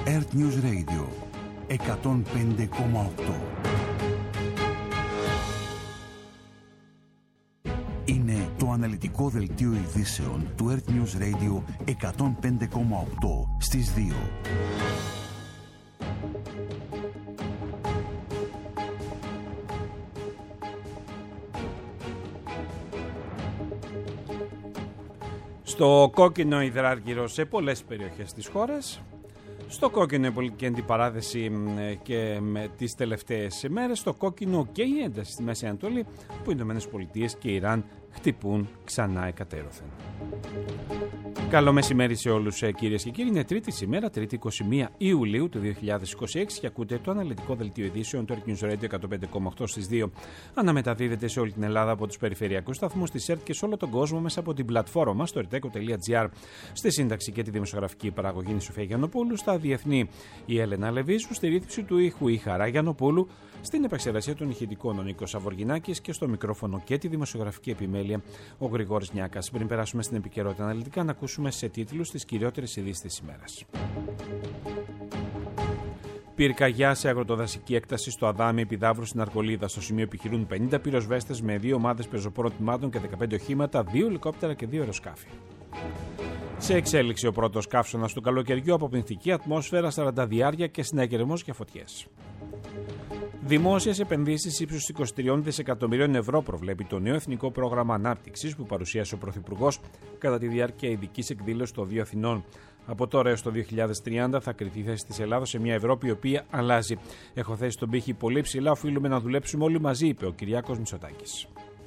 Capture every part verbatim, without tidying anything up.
Earth News Radio εκατόν πέντε κόμμα οκτώ. Είναι το αναλυτικό δελτίο ειδήσεων του Earth News Radio εκατόν πέντε κόμμα οκτώ στις δύο. Στο κόκκινο υδράργυρο σε πολλές περιοχές της χώρας. Στο κόκκινο η πολιτική αντιπαράθεση και με τις τελευταίες μέρες. Στο κόκκινο και η ένταση στη Μέση Ανατολή, που οι Ηνωμένες Πολιτείες και η Ιράν χτυπούν ξανά εκατέρωθεν. Καλό μεσημέρι σε όλους, κυρίες και κύριοι. Είναι τρίτη σήμερα, τρίτη είκοσι μία Ιουλίου του δύο χιλιάδες είκοσι έξι και ακούτε το αναλυτικό δελτίο ειδήσεων του Earth News Radio εκατόν πέντε κόμμα οκτώ στις δύο. Αναμεταδίδεται σε όλη την Ελλάδα από τους περιφερειακούς σταθμούς της ΕΡΤ και σε όλο τον κόσμο μέσα από την πλατφόρμα μας στο ερτέκο τελεία τζι άρ. Στη σύνταξη και τη δημοσιογραφική παραγωγή η Σοφία Γιαννοπούλου, στα διεθνή η Έλενα Λεβίσου, στη ρύθμιση του ήχου η Χαρά Γιαννοπούλου, στην επεξεργασία των ηχητικών ο Νίκος Αβοργινάκης και στο μικρόφωνο και τη δημοσιογραφική επιμέλεια ο Γρηγόρης Νιάκας. Πριν περάσουμε στην επικαιρότητα αναλυτικά, να ακούσουμε σε τίτλους τις κυριότερες ειδήσεις της ημέρας. Πυρκαγιά σε αγροτοδασική έκταση στο Αδάμι Επιδαύρου στην Αρκολίδα. Στο σημείο επιχειρούν πενήντα πυροσβέστες με δύο ομάδες πεζοπόρων τμήματων και δεκαπέντε οχήματα, δύο ελικόπτερα και δύο αεροσκάφη. Σε εξέλιξη ο πρώτος καύσωνας του καλοκαιριού από πνιχτική ατμόσφαιρα, σαρανταδιάρια και συναγερμός για φωτιές. Δημόσιες επενδύσεις ύψους είκοσι τρία δισεκατομμυρίων ευρώ προβλέπει το νέο Εθνικό Πρόγραμμα Ανάπτυξης που παρουσίασε ο Πρωθυπουργός κατά τη διάρκεια ειδικής εκδήλωσης των δύο Αθηνών. Από τώρα έως το δύο χιλιάδες τριάντα θα κριθεί η θέση της Ελλάδος σε μια Ευρώπη η οποία αλλάζει. Έχω θέσει τον πύχη πολύ ψηλά, οφείλουμε να δουλέψουμε όλοι μαζί, είπε ο Κυριάκος Μητσοτάκης.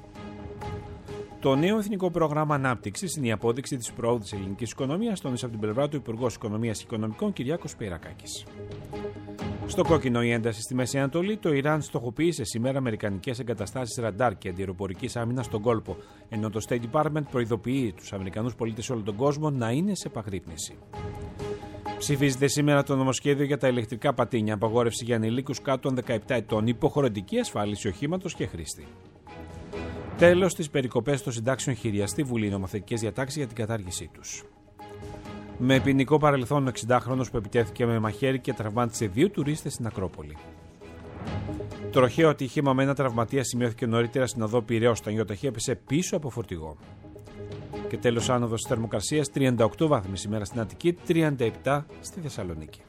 Το νέο Εθνικό Πρόγραμμα Ανάπτυξης είναι η απόδειξη της προόδου της ελληνικής οικονομίας, τόνισε από την πλευρά του Υπουργός Οικονομίας και Οικονομικών Κυριάκος Πειρακάκης. Στο κόκκινο η ένταση στη Μέση Ανατολή, το Ιράν στοχοποίησε σήμερα αμερικανικές εγκαταστάσεις ραντάρ και αντιεροπορικής άμυνας στον κόλπο, ενώ το State Department προειδοποιεί τους Αμερικανούς πολίτες σε όλο τον κόσμο να είναι σε επαγρύπνηση. Ψηφίζεται σήμερα το νομοσχέδιο για τα ηλεκτρικά πατίνια, απαγόρευση για ανηλίκους κάτω των δεκαεπτά ετών, υποχρεωτική ασφάλιση οχήματος και χρήστη. Τέλος, τις περικοπές των συντάξεων χειριαστή Βουλή νομοθετικές διατάξεις για την κατάργησή τους. Με ποινικό παρελθόν ο εξηντάχρονος που επιτέθηκε με μαχαίρι και τραυμάτισε δύο τουρίστες στην Ακρόπολη. Τροχαίο ατύχημα με ένα τραυματία σημειώθηκε νωρίτερα στην οδό Πειραιώς όταν η ιοταχή έπεσε πίσω από φορτηγό. Και τέλος, άνοδος της θερμοκρασίας, τριάντα οκτώ βαθμοί σήμερα στην Αττική, τριάντα επτά στη Θεσσαλονίκη.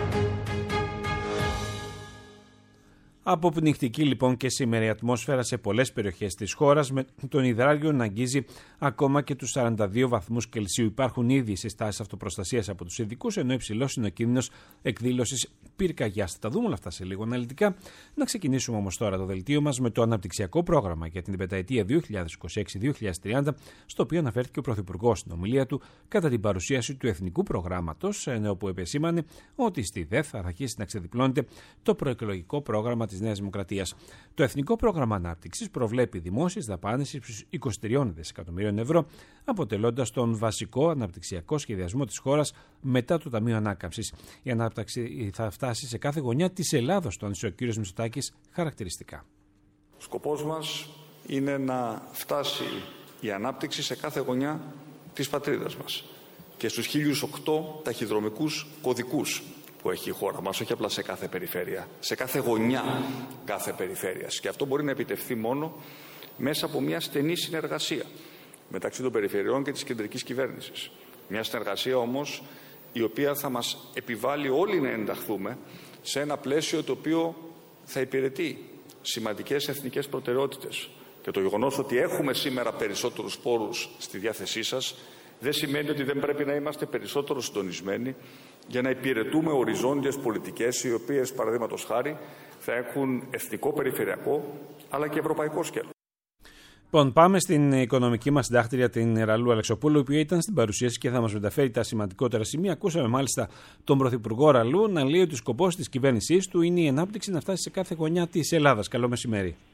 Αποπνιχτική λοιπόν και σήμερα η ατμόσφαιρα σε πολλές περιοχές της χώρας, με τον υδράργυρο να αγγίζει ακόμα και τους σαράντα δύο βαθμούς Κελσίου. Υπάρχουν ήδη συστάσεις αυτοπροστασίας από τους ειδικούς, ενώ υψηλός είναι ο κίνδυνος εκδήλωσης πυρκαγιάς. Θα τα δούμε όλα αυτά σε λίγο αναλυτικά. Να ξεκινήσουμε όμως τώρα το δελτίο μας με το αναπτυξιακό πρόγραμμα για την πενταετία δύο χιλιάδες είκοσι έξι με δύο χιλιάδες τριάντα, στο οποίο αναφέρθηκε ο Πρωθυπουργός στην ομιλία του κατά την παρουσίαση του Εθνικού Προγράμματος, ενώ που επεσήμανε ότι στη ΔΕΘ θα αρχίσει να ξεδιπλώνεται το προεκλογικό πρόγραμμα της Νέας Δημοκρατίας. Το Εθνικό Πρόγραμμα Ανάπτυξης προβλέπει δημόσιες δαπάνες ύψους είκοσι τρία δισεκατομμυρίων ευρώ, αποτελώντας τον βασικό αναπτυξιακό σχεδιασμό της χώρας μετά το Ταμείο Ανάκαμψης. Η ανάπτυξη θα φτάσει σε κάθε γωνιά της Ελλάδος, τόνισε ο κ. Μητσοτάκης χαρακτηριστικά. Ο σκοπός μας είναι να φτάσει η ανάπτυξη σε κάθε γωνιά της πατρίδας μας και στους χίλιους οκτώ ταχυδρομικούς κωδικούς που έχει η χώρα μας, όχι απλά σε κάθε περιφέρεια, σε κάθε γωνιά κάθε περιφέρειας. Και αυτό μπορεί να επιτευχθεί μόνο μέσα από μια στενή συνεργασία μεταξύ των περιφερειών και της κεντρικής κυβέρνησης. Μια συνεργασία όμως η οποία θα μας επιβάλλει όλοι να ενταχθούμε σε ένα πλαίσιο το οποίο θα υπηρετεί σημαντικές εθνικές προτεραιότητες. Και το γεγονός ότι έχουμε σήμερα περισσότερους πόρους στη διάθεσή σας δεν σημαίνει ότι δεν πρέπει να είμαστε περισσότερο συντονισμένοι για να υπηρετούμε οριζόντιες πολιτικές οι οποίες, παραδείγματος χάρη, θα έχουν εθνικό, περιφερειακό αλλά και ευρωπαϊκό σκέλος. Λοιπόν, πάμε στην οικονομική μας συντάκτρια, την Ραλού Αλεξοπούλου, η οποία ήταν στην παρουσίαση και θα μας μεταφέρει τα σημαντικότερα σημεία. Ακούσαμε μάλιστα τον Πρωθυπουργό Ραλού να λέει ότι ο σκοπός της κυβέρνησής του είναι η ανάπτυξη να φτάσει σε κάθε γωνιά της Ελλάδας. Καλό μεσημέρι.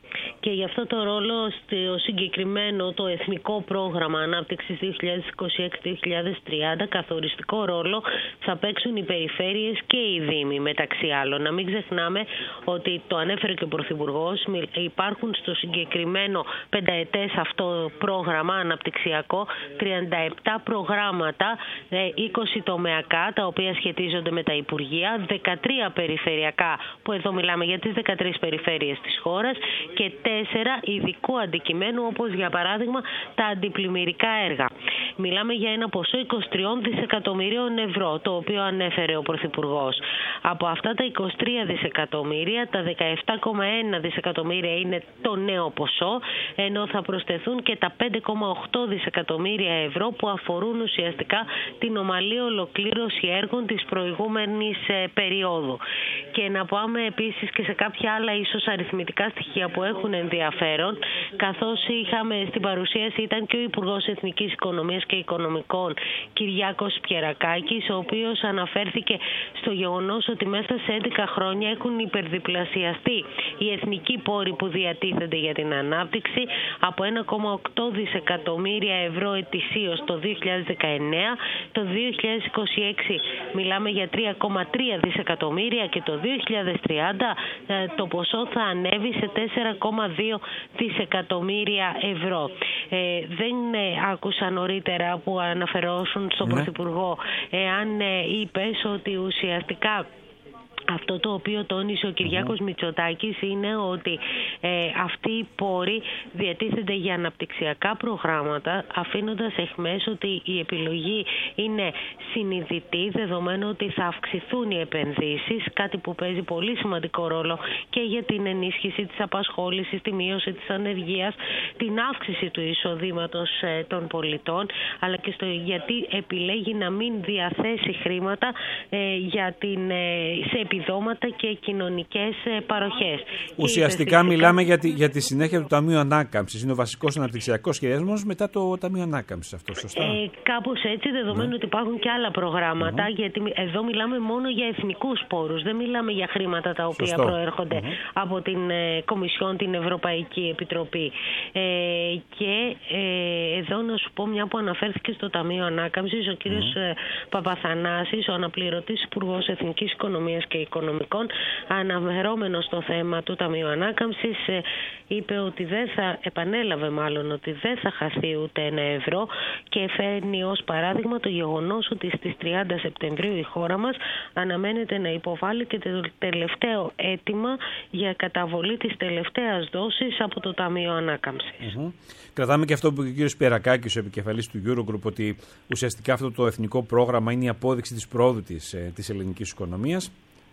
Και γι' αυτό το ρόλο στο συγκεκριμένο το Εθνικό Πρόγραμμα Ανάπτυξης δύο χιλιάδες είκοσι έξι με δύο χιλιάδες τριάντα καθοριστικό ρόλο θα παίξουν οι περιφέρειες και οι δήμοι μεταξύ άλλων. Να μην ξεχνάμε ότι το ανέφερε και ο Πρωθυπουργός, υπάρχουν στο συγκεκριμένο πενταετές αυτό πρόγραμμα αναπτυξιακό τριάντα επτά προγράμματα, είκοσι τομεακά τα οποία σχετίζονται με τα Υπουργεία, δεκατρία περιφερειακά που εδώ μιλάμε για τις δεκατρείς περιφέρειες της χώρας και τέσσερα ειδικού αντικειμένου όπως για παράδειγμα τα αντιπλημμυρικά έργα. Μιλάμε για ένα ποσό είκοσι τρία δισεκατομμυρίων ευρώ το οποίο ανέφερε ο Πρωθυπουργός. Από αυτά τα είκοσι τρία δισεκατομμύρια τα δεκαεπτά κόμμα ένα δισεκατομμύρια είναι το νέο ποσό, ενώ θα προσθεθούν και τα πέντε κόμμα οκτώ δισεκατομμύρια ευρώ που αφορούν ουσιαστικά την ομαλή ολοκλήρωση έργων της προηγούμενης περίοδου. Και να πάμε επίσης και σε κάποια άλλα ίσως αριθμητικά στοιχεία που έχουν ενδιαφέρον, καθώς είχαμε στην παρουσίαση ήταν και ο Υπουργός Εθνικής Οικονομίας και Οικονομικών Κυριάκος Πιερακάκης, ο οποίος αναφέρθηκε στο γεγονός ότι μέσα σε έντεκα χρόνια έχουν υπερδιπλασιαστεί οι εθνικοί πόροι που διατίθενται για την ανάπτυξη από ένα κόμμα οκτώ δισεκατομμύρια ευρώ ετησίως το δύο χιλιάδες δεκαεννέα, το δύο χιλιάδες είκοσι έξι μιλάμε για τρία κόμμα τρία δισεκατομμύρια και το δύο χιλιάδες τριάντα το ποσό θα ανέβει σε τέσσερα κόμμα δύο δισεκατομμύρια ευρώ. Ε, δεν ε, άκουσα νωρίτερα που αναφερόσουν στον ναι. Πρωθυπουργό εάν ε, είπες ότι ουσιαστικά αυτό το οποίο τόνισε ο Κυριάκος mm-hmm. Μητσοτάκης είναι ότι ε, αυτοί οι πόροι διατίθενται για αναπτυξιακά προγράμματα, αφήνοντας εχμές ότι η επιλογή είναι συνειδητή, δεδομένου ότι θα αυξηθούν οι επενδύσεις, κάτι που παίζει πολύ σημαντικό ρόλο και για την ενίσχυση της απασχόλησης, τη μείωση της ανεργίας, την αύξηση του εισοδήματος ε, των πολιτών, αλλά και στο γιατί επιλέγει να μην διαθέσει χρήματα ε, για την, ε, σε επιδόματα και κοινωνικές παροχές. Ουσιαστικά και μιλάμε για τη, για τη συνέχεια του Ταμείου Ανάκαμψης. Είναι ο βασικός αναπτυξιακός σχεδιασμός μετά το Ταμείο Ανάκαμψης. Αυτό σωστά. Ε, κάπως έτσι, δεδομένου ναι. ότι υπάρχουν και άλλα προγράμματα, mm-hmm. γιατί εδώ μιλάμε μόνο για εθνικούς πόρους. Δεν μιλάμε για χρήματα τα οποία Σωστό. προέρχονται mm-hmm. από την ε, Κομισιόν, την Ευρωπαϊκή Επιτροπή. Ε, και ε, εδώ να σου πω, μια που αναφέρθηκε στο Ταμείο Ανάκαμψης, ο κύριος mm-hmm. Παπαθανάσης, ο αναπληρωτής Υπουργός Εθνικής Οικονομίας και Οικονομικών, αναφερόμενος στο θέμα του Ταμείου Ανάκαμψης, είπε ότι δεν θα, επανέλαβε μάλλον ότι δεν θα χαθεί ούτε ένα ευρώ και φέρνει ως παράδειγμα το γεγονός ότι στις τριάντα Σεπτεμβρίου η χώρα μας αναμένεται να υποβάλει και το τελευταίο αίτημα για καταβολή της τελευταίας δόσης από το Ταμείο Ανάκαμψης. Mm-hmm. Κρατάμε και αυτό που είπε ο κ. Πιερακάκης, ο επικεφαλής του Eurogroup, ότι ουσιαστικά αυτό το εθνικό πρόγραμμα είναι η απόδειξη της πρόοδου της, της ελληνικής οικονομίας.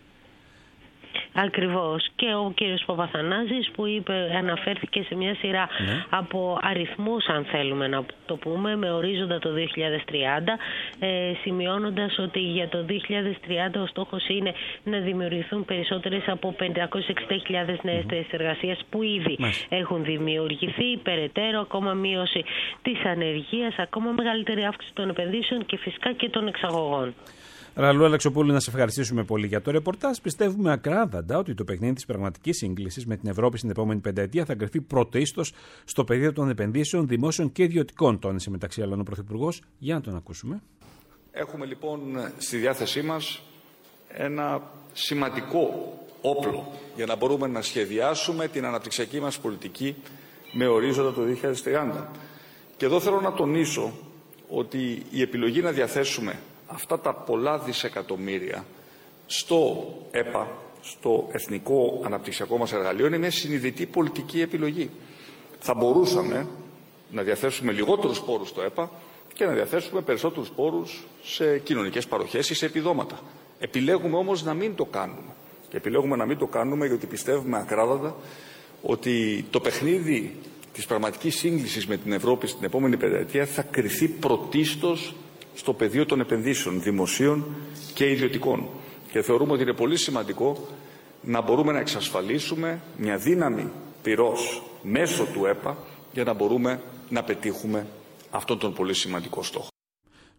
Ακριβώς. Και ο κύριος Παπαθανάσης που είπε, αναφέρθηκε σε μια σειρά ναι. από αριθμούς, αν θέλουμε να το πούμε, με ορίζοντα το δύο χιλιάδες τριάντα, ε, σημειώνοντας ότι για το δύο χιλιάδες τριάντα ο στόχος είναι να δημιουργηθούν περισσότερες από πεντακόσιες εξήντα χιλιάδες νέες θέσεις mm-hmm. εργασίας που ήδη mm-hmm. έχουν δημιουργηθεί, περαιτέρω ακόμα μείωση της ανεργίας, ακόμα μεγαλύτερη αύξηση των επενδύσεων και φυσικά και των εξαγωγών. Ραλού Αλεξοπούλου, να σε ευχαριστήσουμε πολύ για το ρεπορτάζ. Πιστεύουμε ακράδαντα ότι το παιχνίδι της πραγματικής σύγκλησης με την Ευρώπη στην επόμενη πενταετία θα γραφεί πρωτίστως στο πεδίο των επενδύσεων δημόσιων και ιδιωτικών, τόνισε μεταξύ άλλων ο Πρωθυπουργός. Για να τον ακούσουμε. Έχουμε λοιπόν στη διάθεσή μας ένα σημαντικό όπλο για να μπορούμε να σχεδιάσουμε την αναπτυξιακή μας πολιτική με ορίζοντα το δύο χιλιάδες τριάντα. Και εδώ θέλω να τονίσω ότι η επιλογή να διαθέσουμε αυτά τα πολλά δισεκατομμύρια στο ΕΠΑ, στο Εθνικό Αναπτυξιακό μας Εργαλείο, είναι μια συνειδητή πολιτική επιλογή. Θα μπορούσαμε να διαθέσουμε λιγότερους πόρους στο ΕΠΑ και να διαθέσουμε περισσότερους πόρους σε κοινωνικές παροχές ή σε επιδόματα. Επιλέγουμε όμως να μην το κάνουμε. Και επιλέγουμε να μην το κάνουμε γιατί πιστεύουμε ακράδαντα ότι το παιχνίδι της πραγματικής σύγκλησης με την Ευρώπη στην επόμενη πενταετία θα κριθεί πρωτίστως στο πεδίο των επενδύσεων δημοσίων και ιδιωτικών. Και θεωρούμε ότι είναι πολύ σημαντικό να μπορούμε να εξασφαλίσουμε μια δύναμη πυρός μέσω του ΕΠΑ για να μπορούμε να πετύχουμε αυτόν τον πολύ σημαντικό στόχο.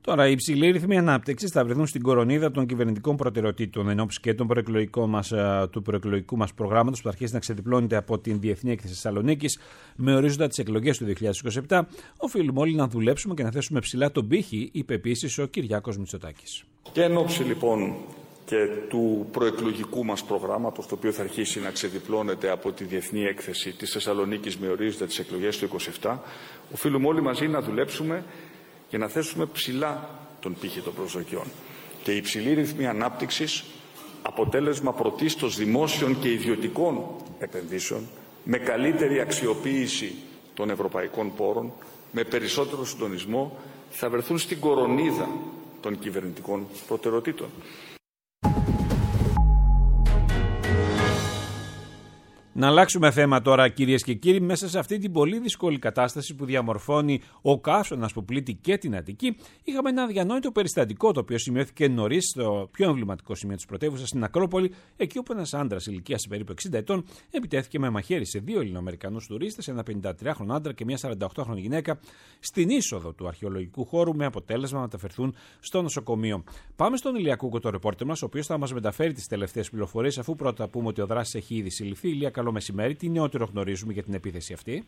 Τώρα, οι υψηλοί ρυθμοί ανάπτυξης θα βρεθούν στην κορονίδα των κυβερνητικών προτεραιοτήτων εν ώψη και των μας, του προεκλογικού μας προγράμματος που θα αρχίσει να ξεδιπλώνεται από την Διεθνή Έκθεση Θεσσαλονίκης με ορίζοντα τις εκλογές του δύο χιλιάδες είκοσι επτά. Οφείλουμε όλοι να δουλέψουμε και να θέσουμε ψηλά τον πύχη, είπε επίσης ο Κυριάκος Μητσοτάκης. Και εν ώψη λοιπόν και του προεκλογικού μας προγράμματος, το οποίο θα αρχίσει να ξεδιπλώνεται από τη Διεθνή Έκθεση της Θεσσαλονίκης με ορίζοντα τις εκλογές του είκοσι επτά, οφείλουμε όλοι μαζί να δουλέψουμε και να θέσουμε ψηλά τον πύχη των προσδοκιών. Και η υψηλή ρυθμή ανάπτυξης, αποτέλεσμα πρωτίστως δημόσιων και ιδιωτικών επενδύσεων, με καλύτερη αξιοποίηση των ευρωπαϊκών πόρων, με περισσότερο συντονισμό, θα βρεθούν στην κορονίδα των κυβερνητικών προτεραιοτήτων. Να αλλάξουμε θέμα τώρα, κυρίες και κύριοι, μέσα σε αυτή την πολύ δύσκολη κατάσταση που διαμορφώνει ο καύσωνας που πλήττει και την Αττική. Είχαμε ένα αδιανόητο περιστατικό το οποίο σημειώθηκε νωρίς στο πιο εμβληματικό σημείο της πρωτεύουσας, στην Ακρόπολη, εκεί όπου ένας άντρας ηλικίας περίπου εξήντα ετών επιτέθηκε με μαχαίρι σε δύο Ελληνοαμερικανούς τουρίστες, ένα πενηντατριάχρονο άντρα και μια σαρανταοκτάχρονη γυναίκα, στην είσοδο του αρχαιολογικού χώρου, με αποτέλεσμα να μεταφερθούν στο νοσοκομείο. Πάμε στον Ηλία Κούκο, το ρεπόρτερ μας, ο οποίος θα μας μεταφέρει τις τελευταίες πληροφορίες, αφού πρώτα πούμε ότι ο δράστης έχει ήδη συλληφθεί. Ηλία, καλό μεσημέρι. Τι νεότερο γνωρίζουμε για την επίθεση αυτή?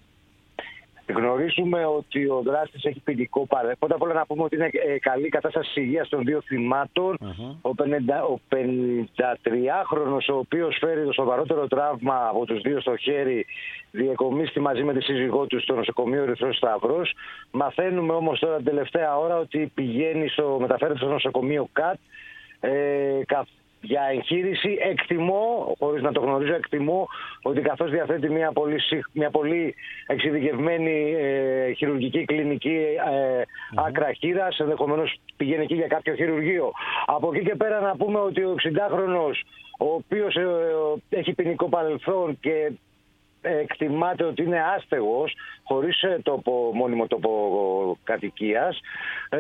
Γνωρίζουμε ότι ο δράστης έχει ποινικό παρέλθον. Πρώτα απ' όλα να πούμε ότι είναι καλή κατάσταση υγείας των δύο θυμάτων. Uh-huh. Ο, ο πενηντατριάχρονος, ο οποίος φέρει το σοβαρότερο τραύμα από τους δύο στο χέρι, διεκομίστη μαζί με τη σύζυγό του στο νοσοκομείο Ερυθρός Σταυρός. Μαθαίνουμε όμως τώρα την τελευταία ώρα ότι πηγαίνει στο, μεταφέρεται στο νοσοκομείο ΚΑΤ ε, για εγχείρηση. Εκτιμώ, χωρίς να το γνωρίζω, εκτιμώ ότι καθώς διαθέτει μια πολύ, μια πολύ εξειδικευμένη ε, χειρουργική κλινική ε, mm-hmm. άκρα χείρας, ενδεχομένως πηγαίνει εκεί για κάποιο χειρουργείο. Από εκεί και πέρα να πούμε ότι ο εξηντάχρονος, ο οποίος ε, ε, έχει ποινικό παρελθόν και ε, εκτιμάται ότι είναι άστεγος, χωρίς ε, τοπο, μόνιμο τόπο κατοικίας, ε,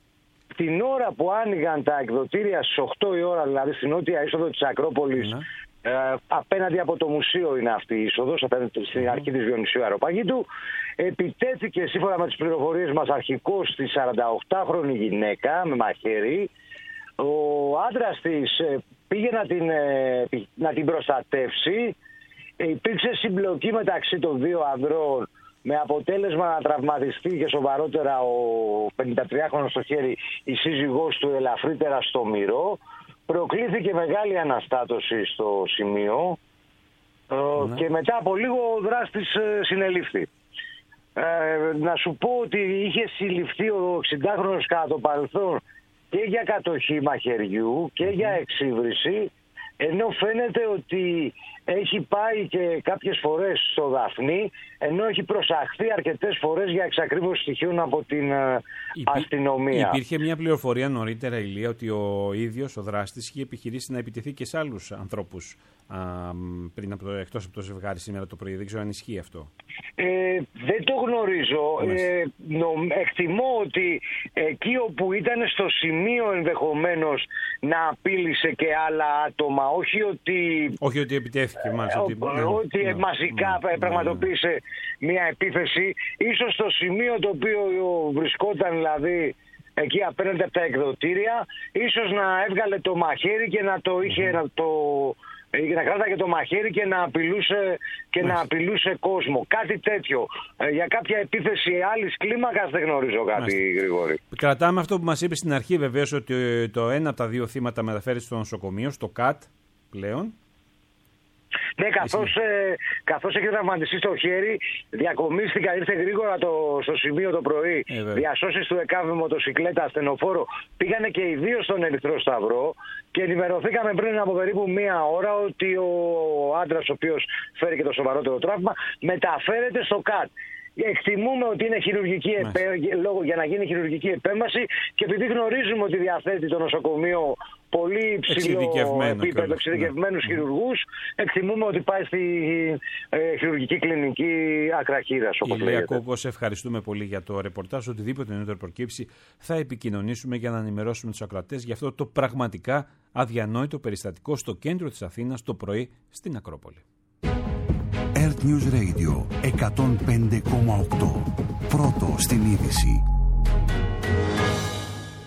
την ώρα που άνοιγαν τα εκδοτήρια στις οκτώ η ώρα, δηλαδή στην νότια είσοδο της Ακρόπολης, mm. ε, απέναντι από το μουσείο είναι αυτή η είσοδος, απέναντι στην mm. αρχή της Διονυσίου Αεροπαγήτου, επιτέθηκε σύμφωνα με τις πληροφορίες μας αρχικώς στη σαρανταοκτάχρονη γυναίκα με μαχαίρι. Ο άντρας της ε, πήγε να την, ε, να την προστατεύσει. Ε, υπήρξε συμπλοκή μεταξύ των δύο ανδρών, με αποτέλεσμα να τραυματιστεί και σοβαρότερα ο πενηντατριάχρονος στο χέρι, η σύζυγός του ελαφρύτερα στο μυρό. Προκλήθηκε μεγάλη αναστάτωση στο σημείο ναι. και μετά από λίγο ο δράστης συνελήφθη. Ε, να σου πω ότι είχε συλληφθεί ο εξηντάχρονος κατά το παρελθόν και για κατοχή μαχαιριού και για εξύβριση, ενώ φαίνεται ότι έχει πάει και κάποιες φορές στο Δαφνί, ενώ έχει προσαχθεί αρκετές φορές για εξακρίβωση στοιχείων από την Υπή... αστυνομία. Υπήρχε μια πληροφορία νωρίτερα, Ηλία, ότι ο ίδιος ο δράστης είχε επιχειρήσει να επιτεθεί και σε άλλους ανθρώπους α, πριν από το, εκτός από το ζευγάρι σήμερα το πρωί. Δεν ξέρω αν ισχύει αυτό. Ε, δεν το γνωρίζω. Ε, νο, εκτιμώ ότι εκεί όπου ήταν στο σημείο ενδεχομένως να απείλησε και άλλα άτομα, όχι ότι... Όχι ότι επιτέθηκε μάλιστα. Ότι, ναι, ότι ναι, μαζικά ναι, πραγματοποίησε ναι, μια επίθεση. Ίσως στο σημείο το οποίο βρισκόταν, δηλαδή εκεί απέναντι από τα εκδοτήρια, ίσως να έβγαλε το μαχαίρι και να το είχε... Mm-hmm. Να το, να κράταγε το μαχαίρι και να απειλούσε, και να απειλούσε κόσμο. Κάτι τέτοιο. Ε, για κάποια επίθεση άλλης κλίμακας δεν γνωρίζω κάτι, Μάλιστα. Γρηγόρη. Κρατάμε αυτό που μας είπε στην αρχή, βεβαίως, ότι το ένα από τα δύο θύματα μεταφέρει στο νοσοκομείο, στο ΚΑΤ πλέον. Ναι, καθώς, ε, καθώς έχει τραυματιστεί στο χέρι, διακομίστηκα, ήρθε γρήγορα το, στο σημείο το πρωί. Ε, διασώσεις του ΕΚΑΒ με μοτοσυκλέτα, ασθενοφόρο. Πήγανε και οι δύο στον Ερυθρό Σταυρό και ενημερωθήκαμε πριν από περίπου μία ώρα ότι ο άντρας, ο οποίος φέρει και το σοβαρότερο τραύμα, μεταφέρεται στο ΚΑΤ. Εκτιμούμε ότι είναι χειρουργική επέ... λόγω για να γίνει χειρουργική επέμβαση και επειδή γνωρίζουμε ότι διαθέτει το νοσοκομείο πολύ υψηλό επίπεδο εξειδικευμένους ναι. χειρουργούς, εκτιμούμε ότι πάει στη ε, χειρουργική κλινική άκρα χείρας. Ηλία Κούκο, σε ευχαριστούμε πολύ για το ρεπορτάζ. Οτιδήποτε νεότερο προκύψει θα επικοινωνήσουμε για να ενημερώσουμε τους ακροατές για αυτό το πραγματικά αδιανόητο περιστατικό στο κέντρο της Αθήνας το πρωί στην Ακρόπολη. Earth News Radio εκατόν πέντε κόμμα οκτώ. Πρώτο στην είδηση.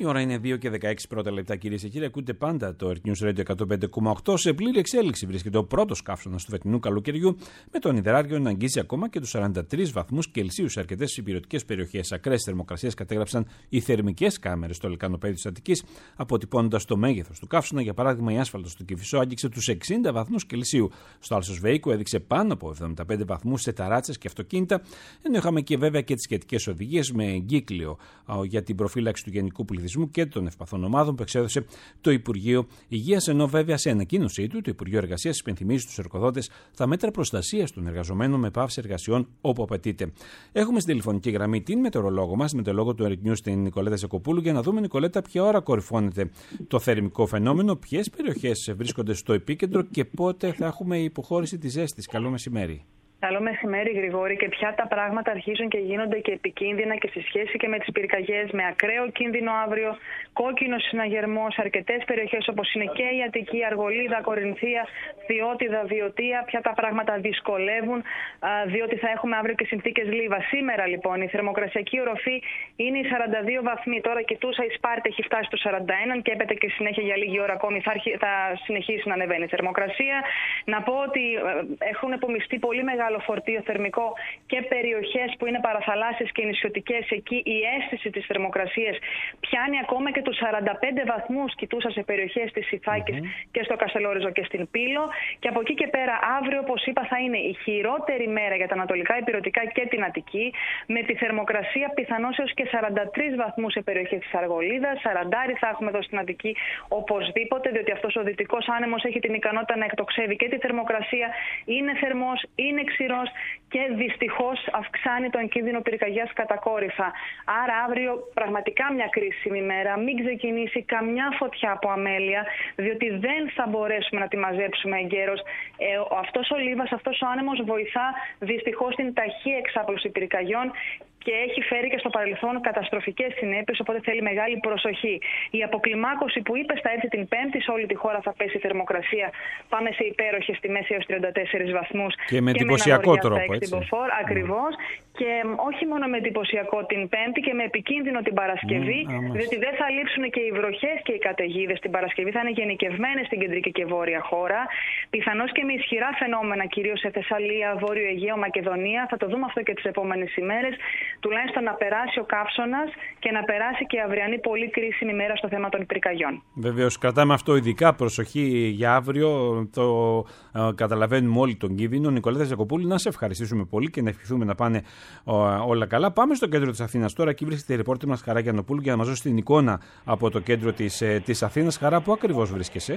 Η ώρα είναι δύο και δεκαέξι πρώτα λεπτά, κυρίες και κύριοι. Ακούτε πάντα το Earth News Radio εκατόν πέντε κόμμα οκτώ. Σε πλήρη εξέλιξη βρίσκεται ο πρώτος καύσωνας του φετινού καλοκαιριού, με τον υδράργυρο να αγγίζει ακόμα και τους σαράντα τρεις βαθμούς Κελσίου σε αρκετές υπηρετικές περιοχές. Ακραίες θερμοκρασίες κατέγραψαν οι θερμικές κάμερες στο λεκανοπέδιο της Αττικής, αποτυπώνοντας το μέγεθος του καύσωνα. Για παράδειγμα, η άσφαλτος στο Κηφισό άγγιξε τους εξήντα βαθμούς Κελσίου. Στο Άλσος Βέικο έδειξε πάνω από εβδομήντα πέντε βαθμούς σε ταράτσες και αυτοκίνητα, ενώ είχαμε και βέβαια και τις σχετικές οδηγίες με εγκύκλιο για την προφύλαξη του γενικού πληθυσμού και των ευπαθών ομάδων που εξέδωσε το Υπουργείο Υγείας. Ενώ βέβαια σε ανακοίνωσή του το Υπουργείο Εργασίας υπενθυμίζει στους εργοδότες τα μέτρα προστασίας των εργαζομένων με πάυση εργασιών όπου απαιτείται. Έχουμε στην τηλεφωνική γραμμή την μετεωρολόγο μας, μετεωρολόγο του Earth News, την Νικολέτα Ζακοπούλου, για να δούμε, Νικολέτα, ποια ώρα κορυφώνεται το θερμικό φαινόμενο, ποιες περιοχές βρίσκονται στο επίκεντρο και πότε θα έχουμε υποχώρηση της ζέστης. Καλό μεσημέρι. Καλό μεσημέρι, Γρηγόρη. Και πια τα πράγματα αρχίζουν και γίνονται και επικίνδυνα και στη σχέση και με τις πυρκαγιές, με ακραίο κίνδυνο αύριο, κόκκινο συναγερμός, αρκετές περιοχές όπως είναι και η Αττική, Αργολίδα, Κορινθία, Θειότιδα, Βιωτία. Πια τα πράγματα δυσκολεύουν, διότι θα έχουμε αύριο και συνθήκες λίβα. Σήμερα λοιπόν η θερμοκρασιακή οροφή είναι οι σαράντα δύο βαθμοί. Τώρα κοιτούσα, η Σπάρτη έχει φτάσει στους σαράντα ένα και έπεται και συνέχεια για λίγη ώρα ακόμη θα, θα συνεχίσει να ανεβαίνει η θερμοκρασία. Να πω ότι έχουν επομιστεί πολύ μεγάλο φορτίο θερμικό και περιοχές που είναι παραθαλάσσιες και νησιωτικές. Εκεί η αίσθηση της θερμοκρασίας πιάνει ακόμα και τους σαράντα πέντε βαθμούς. Κοιτούσα σε περιοχές της Ιθάκης mm-hmm. και στο Καστελόριζο και στην Πύλο. Και από εκεί και πέρα, αύριο, όπως είπα, θα είναι η χειρότερη μέρα για τα ανατολικά ηπειρωτικά και την Αττική, με τη θερμοκρασία πιθανώς έως και σαράντα τρεις βαθμούς σε περιοχές της Αργολίδας. σαράντα θα έχουμε εδώ στην Αττική οπωσδήποτε, διότι αυτός ο δυτικός άνεμος έχει την ικανότητα να εκτοξεύει και τη θερμοκρασία. Είναι θερμός, είναι ξηρός και δυστυχώς αυξάνει τον κίνδυνο πυρκαγιάς κατακόρυφα. Άρα αύριο πραγματικά μια κρίσιμη μέρα. Μην ξεκινήσει καμιά φωτιά από αμέλεια, διότι δεν θα μπορέσουμε να τη μαζέψουμε εγκαίρως. Ε, αυτός ο λίβας, αυτός ο άνεμος βοηθά δυστυχώς την ταχεία εξάπλωση πυρκαγιών και έχει φέρει και στο παρελθόν καταστροφικές συνέπειες, οπότε θέλει μεγάλη προσοχή. Η αποκλιμάκωση που είπες θα έρθει την Πέμπτη, σε όλη τη χώρα θα πέσει η θερμοκρασία. Πάμε σε υπέροχες τιμές έως τριάντα τέσσερις βαθμούς. Και με εντυπωσιακό τρόπο, έτσι. Ακριβώς. Mm. Και όχι μόνο με εντυπωσιακό την Πέμπτη και με επικίνδυνο την Παρασκευή, mm, διότι δεν θα λείψουν και οι βροχές και οι καταιγίδες την Παρασκευή. Θα είναι γενικευμένες στην κεντρική και βόρεια χώρα. Πιθανώς και με ισχυρά φαινόμενα, κυρίως σε Θεσσαλία, Βόρειο Αιγαίο, Μακεδονία. Θα το δούμε αυτό και τις επόμενες ημέρες. Τουλάχιστον να περάσει ο καύσωνας και να περάσει και η αυριανή πολύ κρίσιμη μέρα στο θέμα των πυρκαγιών. Βεβαίως, κρατάμε αυτό ειδικά προσοχή για αύριο. Το ε, καταλαβαίνουμε όλοι τον κίνδυνο. Νικολέτα Ζακοπούλου, να σε ευχαριστήσουμε πολύ και να ευχηθούμε να πάνε ε, όλα καλά. Πάμε στο κέντρο της Αθήνας τώρα. Εκεί βρίσκεται η ρεπόρτερ μας Χαρά Γιαννοπούλου για να μας δώσει την εικόνα από το κέντρο της, ε, της Αθήνας. Χαρά, πού ακριβώς βρίσκεσαι?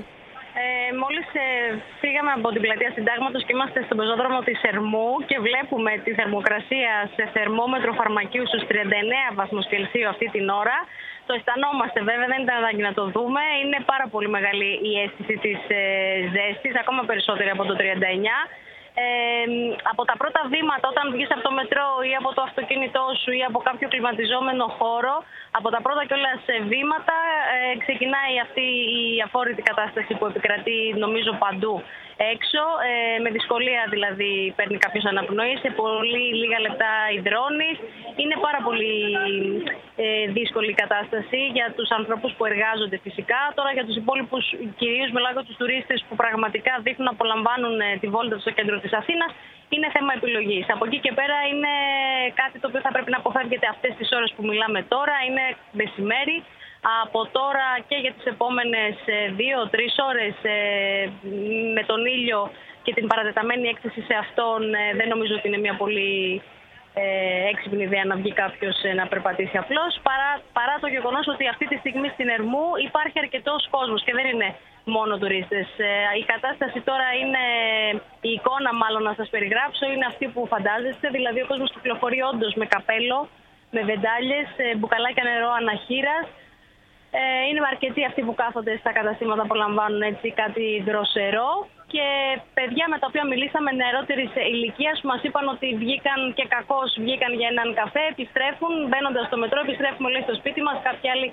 Μόλις ε, φύγαμε από την πλατεία Συντάγματος και είμαστε στον πεζόδρομο της Ερμού και βλέπουμε τη θερμοκρασία σε θερμόμετρο φαρμακείου στους τριάντα εννέα βαθμούς Κελσίου αυτή την ώρα. Το αισθανόμαστε βέβαια, δεν ήταν ανάγκη να το δούμε. Είναι πάρα πολύ μεγάλη η αίσθηση της ε, ζέστης, ακόμα περισσότερη από το τριάντα εννέα. Ε, από τα πρώτα βήματα όταν βγεις από το μετρό ή από το αυτοκίνητό σου ή από κάποιο κλιματιζόμενο χώρο, από τα πρώτα κιόλας βήματα ε, ξεκινάει αυτή η αφόρητη κατάσταση που επικρατεί νομίζω παντού έξω. Ε, με δυσκολία δηλαδή παίρνει κάποιος αναπνοή, σε πολύ λίγα λεπτά υδρώνεις. Είναι πάρα πολύ ε, δύσκολη η κατάσταση για τους ανθρώπους που εργάζονται φυσικά. Τώρα για τους υπόλοιπους, κυρίως μιλάω για τους τουρίστες που πραγματικά δείχνουν να απολαμβάνουν ε, τη βόλτα στο κέντρο της Αθήνας, είναι θέμα επιλογής. Από εκεί και πέρα είναι κάτι το οποίο θα πρέπει να αποφεύγεται αυτές τις ώρες που μιλάμε τώρα. Είναι μεσημέρι. Από τώρα και για τις επόμενες δύο τρεις ώρες με τον ήλιο και την παρατεταμένη έκθεση σε αυτόν, δεν νομίζω ότι είναι μια πολύ έξυπνη ιδέα να βγει κάποιος να περπατήσει απλώς, παρά, παρά το γεγονός ότι αυτή τη στιγμή στην Ερμού υπάρχει αρκετός κόσμος και δεν είναι μόνο τουρίστες. Η κατάσταση τώρα είναι, η εικόνα μάλλον να σας περιγράψω, είναι αυτή που φαντάζεστε, δηλαδή ο κόσμος κυκλοφορεί όντως με καπέλο, με βεντάλιες, μπουκαλάκια νερό αναχείρας. Είναι αρκετοί αυτοί που κάθονται στα καταστήματα που λαμβάνουν έτσι κάτι δροσερό και παιδιά με τα οποία μιλήσαμε νεαρότερης ηλικίας που μας είπαν ότι βγήκαν και κακώς βγήκαν για έναν καφέ, επιστρέφουν, μπαίνοντας στο μετρό, επιστρέφουμε λέει στο σπίτι μας, κάποιοι άλλοι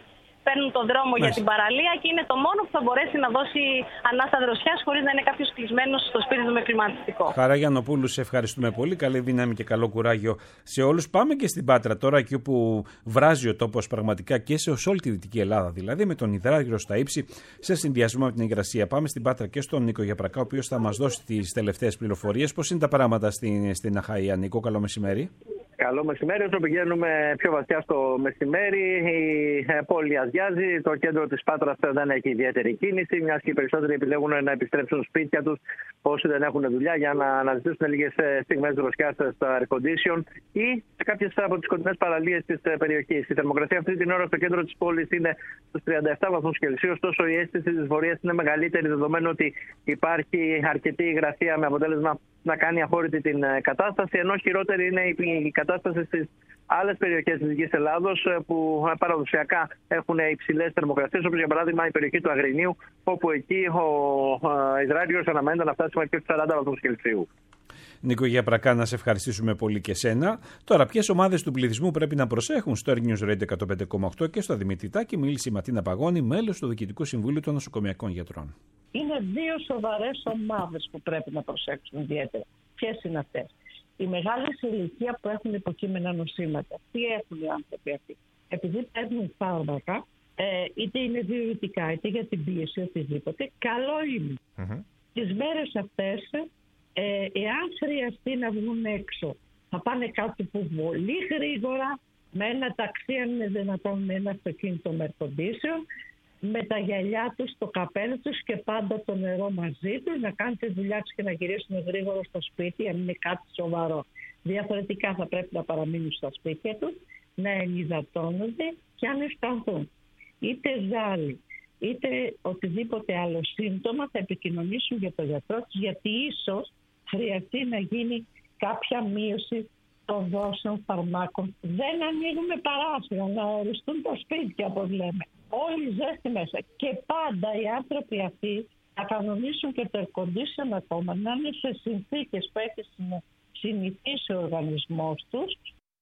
παίρνουν τον δρόμο Μάλιστα. για την παραλία και είναι το μόνο που θα μπορέσει να δώσει ανάσα δροσιάς χωρίς να είναι κάποιος κλεισμένος στο σπίτι του με κλιματιστικό. Χαρά Γιαννοπούλου, σε ευχαριστούμε πολύ. Καλή δύναμη και καλό κουράγιο σε όλους. Πάμε και στην Πάτρα τώρα, εκεί όπου βράζει ο τόπος πραγματικά και σε όλη τη Δυτική Ελλάδα, δηλαδή με τον υδράργυρο στα ύψη, σε συνδυασμό με την υγρασία. Πάμε στην Πάτρα και στον Νίκο Γιαπρακά, ο οποίος θα μας δώσει τις τελευταίες πληροφορίες. Πώς είναι τα πράγματα στην, στην Αχαΐα, Νίκο? Καλό μεσημέρι. Καλό μεσημέρι. Όσο πηγαίνουμε πιο βαθιά στο μεσημέρι, η πόλη αδειάζει. Το κέντρο της Πάτρας δεν έχει ιδιαίτερη κίνηση, μιας και οι περισσότεροι επιλέγουν να επιστρέψουν σπίτια τους όσοι δεν έχουν δουλειά, για να αναζητήσουν λίγες στιγμές δροσιάς στο air condition ή σε κάποιες από τις κοντινές παραλίες της περιοχής. Η θερμοκρασία αυτή την ώρα στο κέντρο της πόλης είναι στους τριάντα επτά βαθμούς Κελσίου, ωστόσο η αίσθηση της βορείας είναι μεγαλύτερη, δεδομένου ότι υπάρχει αρκετή υγρασία με αποτέλεσμα να κάνει αφόρητη την κατάσταση, ενώ χειρότερη είναι η κατάσταση στις άλλες περιοχές της Δυτικής Ελλάδος που παραδοσιακά έχουν υψηλές θερμοκρασίες, όπως για παράδειγμα η περιοχή του Αγρινίου, όπου εκεί ο υδράργυρος αναμένεται να φτάσει μέχρι τους σαράντα βαθμούς Κελσίου. Νίκο Γιαπρακά, να σε ευχαριστήσουμε πολύ και σένα. Τώρα, ποιες ομάδες του πληθυσμού πρέπει να προσέχουν? Στο Air News Radio εκατόν πέντε κόμμα οκτώ και στο Δημητρητάκι μίλησε η Ματίνα Παγώνη, μέλος του Διοικητικού Συμβούλου των Νοσοκομιακών Γιατρών. Είναι δύο σοβαρές ομάδες που πρέπει να προσέξουν ιδιαίτερα. Ποιες είναι αυτές? Η μεγάλη ηλικία που έχουν υποκείμενα νοσήματα. Τι έχουν οι άνθρωποι αυτοί? Επειδή παίρνουν φάρμακα, ε, είτε είναι διουρητικά, είτε για την πίεση, οτιδήποτε, καλό είναι. Mm-hmm. Τις μέρες αυτές, ε, εάν χρειαστεί να βγουν έξω, θα πάνε κάτω που πολύ γρήγορα, με ένα ταξί, αν είναι δυνατόν, με ένα αυτοκίνητο με air condition, με τα γυαλιά τους, το καπέλο τους και πάντα το νερό μαζί τους, να κάνουν τη δουλειά τους και να γυρίσουν γρήγορα στο σπίτι, αν είναι κάτι σοβαρό. Διαφορετικά θα πρέπει να παραμείνουν στα σπίτια τους, να ενυδατώνονται και αν αισθανθούν είτε ζάλι, είτε οτιδήποτε άλλο σύμπτωμα, θα επικοινωνήσουν για τον γιατρό τους, γιατί ίσως χρειαστεί να γίνει κάποια μείωση των δόσεων φαρμάκων. Δεν ανοίγουμε παράθυρα, να οριστούν τα σπίτια, όπως λέμε. Όλη η ζέστη μέσα. Και πάντα οι άνθρωποι αυτοί θα κανονίσουν και το air condition ακόμα, να είναι σε συνθήκες που έχει συνηθίσει ο οργανισμός τους.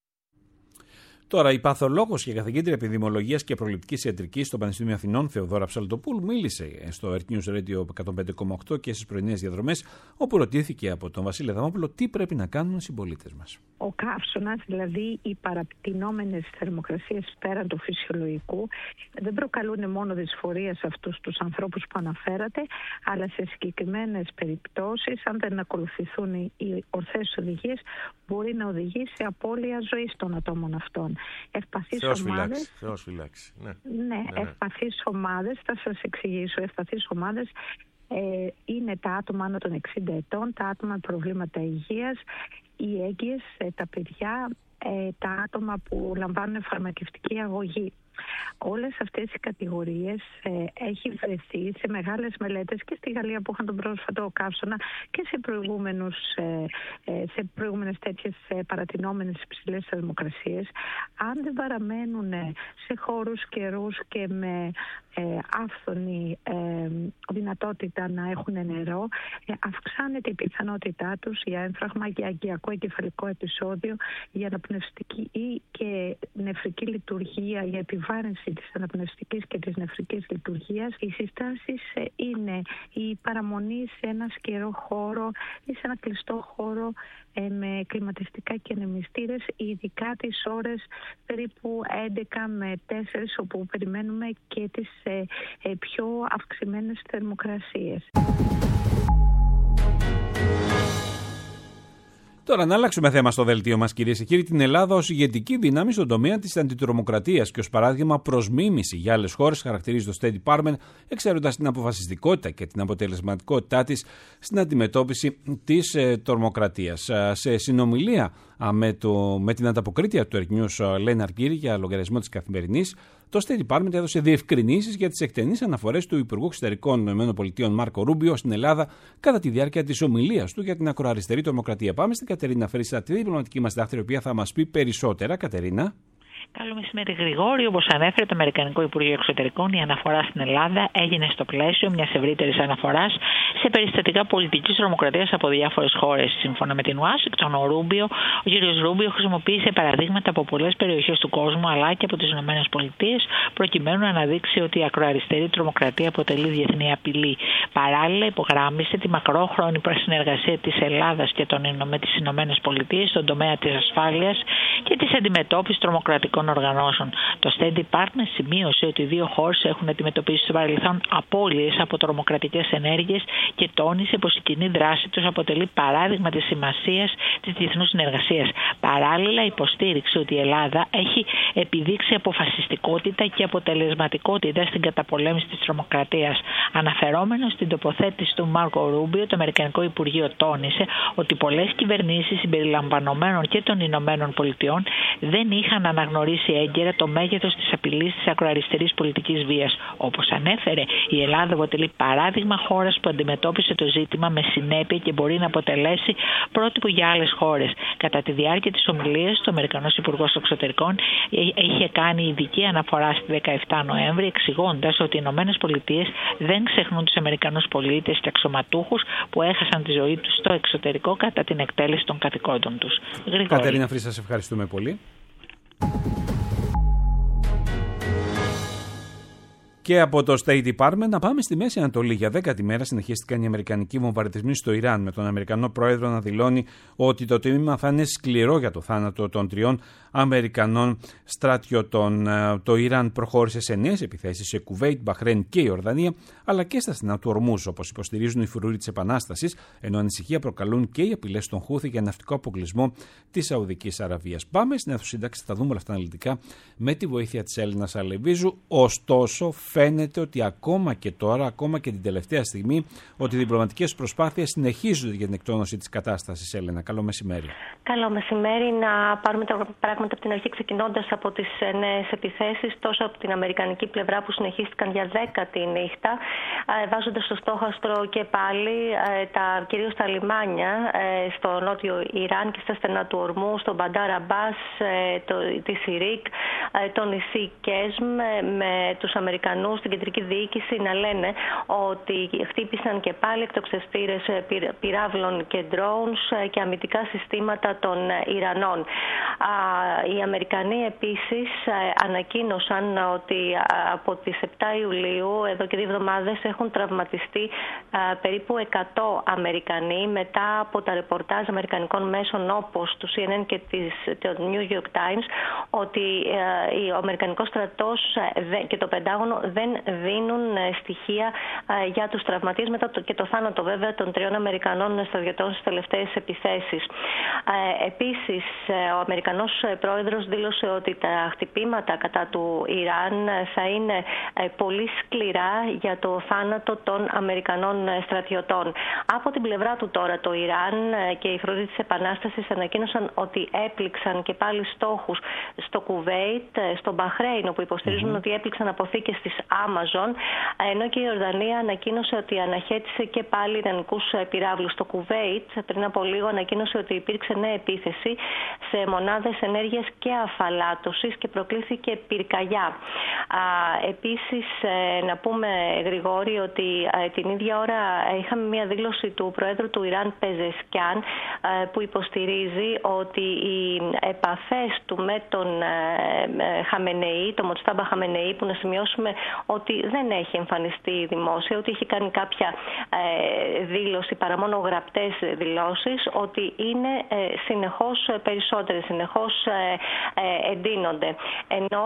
Τώρα, η παθολόγος και καθηγήτρια επιδημιολογίας και προληπτικής ιατρικής στο Πανεπιστήμιο Αθηνών, Θεοδόρα Ψαλτοπούλου, μίλησε στο Air News Radio εκατόν πέντε κόμμα οκτώ και στις πρωινές διαδρομές, όπου ρωτήθηκε από τον Βασίλη Αδαμόπουλο τι πρέπει να κάνουν οι συμπολίτες μας. Ο καύσωνας, δηλαδή οι παραπτυνόμενες θερμοκρασίες πέραν του φυσιολογικού, δεν προκαλούν μόνο δυσφορία σε αυτούς τους ανθρώπους που αναφέρατε, αλλά σε συγκεκριμένες περιπτώσεις, αν δεν ακολουθηθούν οι ορθές οδηγίες, μπορεί να οδηγήσει σε απώλεια ζωής των ατόμων αυτών. Ευπαθείς ομάδες. Θεός φυλάξει. Ναι, ναι, ναι, ναι. Ευπαθείς ομάδες, θα σας εξηγήσω. Ευπαθείς ομάδες ε, είναι τα άτομα άνω των εξήντα ετών, τα άτομα με προβλήματα υγείας, οι έγκυες, ε, τα παιδιά, ε, τα άτομα που λαμβάνουν φαρμακευτική αγωγή. Όλες αυτές οι κατηγορίες ε, έχει βρεθεί σε μεγάλες μελέτες και στη Γαλλία που είχαν τον πρόσφατο καύσωνα και σε, προηγούμενους, ε, ε, σε προηγούμενες τέτοιες ε, παρατηνόμενες υψηλές θερμοκρασίες. Αν δεν παραμένουν σε χώρους καιρούς και με ε, άφθονη ε, δυνατότητα να έχουν νερό, ε, αυξάνεται η πιθανότητά τους για έμφραγμα, για αγκιακό εγκεφαλικό επεισόδιο, για αναπνευστική ή και νεφρική λειτουργία, για επιβάρυνση της αναπνευστικής και της νεφρικής λειτουργίας. Οι συστάσεις είναι η παραμονή σε ένα σκερό χώρο ή σε ένα κλειστό χώρο ε, με κλιματιστικά και ανεμιστήρες, ειδικά τις ώρες περίπου έντεκα με τέσσερις, όπου περιμένουμε και τις ε, ε, πιο αυξημένες θερμοκρασίες. Τώρα, να αλλάξουμε θέμα στο δελτίο μας, κυρίες και κύριοι. Την Ελλάδα ως ηγετική δύναμη στον τομέα της αντιτρομοκρατίας και ως παράδειγμα προς μίμηση για άλλες χώρες χαρακτηρίζει το State Department, εξαίροντας την αποφασιστικότητα και την αποτελεσματικότητά της στην αντιμετώπιση της ε, τρομοκρατίας. Ε, σε συνομιλία ε, με, το, με την ανταποκρίτρια του Air News, Λένα Αργύρη, για λογαριασμό της Καθημερινής, το State Department έδωσε διευκρινήσεις για τις εκτενείς αναφορές του Υπουργού Εξωτερικών ΗΠΑ Μάρκο Ρούμπιο στην Ελλάδα κατά τη διάρκεια της ομιλίας του για την ακροαριστερή τρομοκρατία. Πάμε στην Κατερίνα Φρύσα, τη διπλωματική μας δάχτυλα, η οποία θα μας πει περισσότερα. Κατερίνα. Καλό μεσημέρι, Γρηγόρη. Όπως ανέφερε το Αμερικανικό Υπουργείο Εξωτερικών, η αναφορά στην Ελλάδα έγινε στο πλαίσιο μιας ευρύτερης αναφοράς σε περιστατικά πολιτικής τρομοκρατίας από διάφορες χώρες. Σύμφωνα με την Ουάσιγκτον, ο Ρούμπιο, ο κ. Ρούμπιο χρησιμοποίησε παραδείγματα από πολλές περιοχές του κόσμου αλλά και από τις ΗΠΑ προκειμένου να αναδείξει ότι η ακροαριστερή τρομοκρατία αποτελεί διεθνή απειλή. Παράλληλα, υπογράμμισε τη μακρόχρονη συνεργασία της Ελλάδας και των, με τις ΗΠΑ στον τομέα της ασφάλειας και της αντιμετώπισης τρομοκρατικών οργανώσεων. Το State Department σημείωσε ότι οι δύο χώρες έχουν αντιμετωπίσει στο παρελθόν απώλειες από τρομοκρατικές ενέργειες και τόνισε πως η κοινή δράση τους αποτελεί παράδειγμα της σημασίας της διεθνούς συνεργασίας. Παράλληλα, υποστήριξε ότι η Ελλάδα έχει επιδείξει αποφασιστικότητα και αποτελεσματικότητα στην καταπολέμηση της τρομοκρατίας. Αναφερόμενο στην τοποθέτηση του Μάρκο Ρούμπιο, το Αμερικανικό Υπουργείο τόνισε ότι πολλές κυβερνήσεις συμπεριλαμβανομένων και των Ηνωμένων Πολιτειών δεν είχαν αναγνωρίσει έγκαιρα το μέγεθος της απειλής της ακροαριστερής πολιτικής βίας. Όπως ανέφερε, η Ελλάδα αποτελεί παράδειγμα χώρας που αντιμετώπισε το ζήτημα με συνέπεια και μπορεί να αποτελέσει πρότυπο για άλλες χώρες. Κατά τη διάρκεια της ομιλίας του, ο Αμερικανός Υπουργός Εξωτερικών είχε κάνει ειδική αναφορά στη δεκαεφτά Νοέμβρη, εξηγώντας ότι οι Ηνωμένες Πολιτείες δεν ξεχνούν τους Αμερικανούς πολίτες και αξιωματούχους που έχασαν τη ζωή τους στο εξωτερικό κατά την εκτέλεση των καθηκόντων τους. Κατερίνα Φρύς, σας ευχαριστούμε πολύ. Και από το State Department να πάμε στη Μέση Ανατολή. Για δέκατη μέρα συνεχίστηκαν οι αμερικανικοί βομβαρδισμοί στο Ιράν, με τον Αμερικανό πρόεδρο να δηλώνει ότι το τίμημα θα είναι σκληρό για το θάνατο των τριών Αμερικανών στρατιωτών. Το Ιράν προχώρησε σε νέες επιθέσεις σε Κουβέιτ, Μπαχρέιν και Ιορδανία, αλλά και στα στενά του Ορμούζ, όπως υποστηρίζουν οι φρουροί της Επανάστασης, ενώ ανησυχία προκαλούν και οι απειλές των Χούθη για ναυτικό αποκλεισμό της Σαουδικής Αραβίας. Πάμε στην αίθουσα, θα δούμε όλα αυτά αναλυτικά με τη βοήθεια της Έλληνας Αλεβίζου. Ωστόσο, φαίνεται ότι ακόμα και τώρα, ακόμα και την τελευταία στιγμή, ότι οι διπλωματικές προσπάθειες συνεχίζονται για την εκτόνωση της κατάστασης. Έλενα, καλό μεσημέρι. Καλό μεσημέρι. Να πάρουμε τα πράγματα από την αρχή, ξεκινώντας από τις νέες επιθέσεις, τόσο από την αμερικανική πλευρά που συνεχίστηκαν για δέκατη νύχτα, βάζοντας στο στόχαστρο και πάλι τα, κυρίως τα λιμάνια στο νότιο Ιράν και στα στενά του Ορμού, στον Μπαντάρ Αμπάς, τη Σιρίκ, το νησί Κέσμ, με τους Αμερικανούς στην κεντρική διοίκηση να λένε ότι χτύπησαν και πάλι εκτοξευτήρες πυράβλων και drones και αμυντικά συστήματα των Ιρανών. Οι Αμερικανοί επίσης ανακοίνωσαν ότι από τις επτά Ιουλίου, εδώ και δύο εβδομάδες, έχουν τραυματιστεί περίπου εκατό Αμερικανοί μετά από τα ρεπορτάζ αμερικανικών μέσων όπως του σι εν εν και το New York Times, ότι ο Αμερικανικός στρατός και το Πεντάγωνο δεν δίνουν στοιχεία για τους τραυματίες μετά και το θάνατο βέβαια των τριών Αμερικανών στρατιωτών στις τελευταίες επιθέσεις. Επίσης, ο Αμερικανός πρόεδρος δήλωσε ότι τα χτυπήματα κατά του Ιράν θα είναι πολύ σκληρά για το θάνατο των Αμερικανών στρατιωτών. Από την πλευρά του τώρα, το Ιράν και οι φρουροί της Επανάστασης ανακοίνωσαν ότι έπληξαν και πάλι στόχους στο Κουβέιτ, στο Μπαχρέιν, όπου υποστηρίζουν mm-hmm. ότι έπληξαν αποθήκες της Amazon, ενώ και η Ιορδανία ανακοίνωσε ότι αναχέτησε και πάλι ιρανικούς πυράβλους. Στο Κουβέιτ πριν από λίγο ανακοίνωσε ότι υπήρξε νέα επίθεση σε μονάδες ενέργειας και αφαλάτωσης και προκλήθηκε πυρκαγιά. Επίσης, να πούμε, Γρηγόρη, ότι την ίδια ώρα είχαμε μια δήλωση του Προέδρου του Ιράν, Πεζεσκιάν, που υποστηρίζει ότι οι επαφές του με τον Χαμενεή, τον Μοτστάμπα Χαμενεή, που να σημειώσουμε ότι δεν έχει εμφανιστεί δημόσια, ότι έχει κάνει κάποια δήλωση παρά μόνο γραπτές δηλώσεις, ότι είναι συνεχώς περισσότερες, συνεχώς εντείνονται. Ενώ,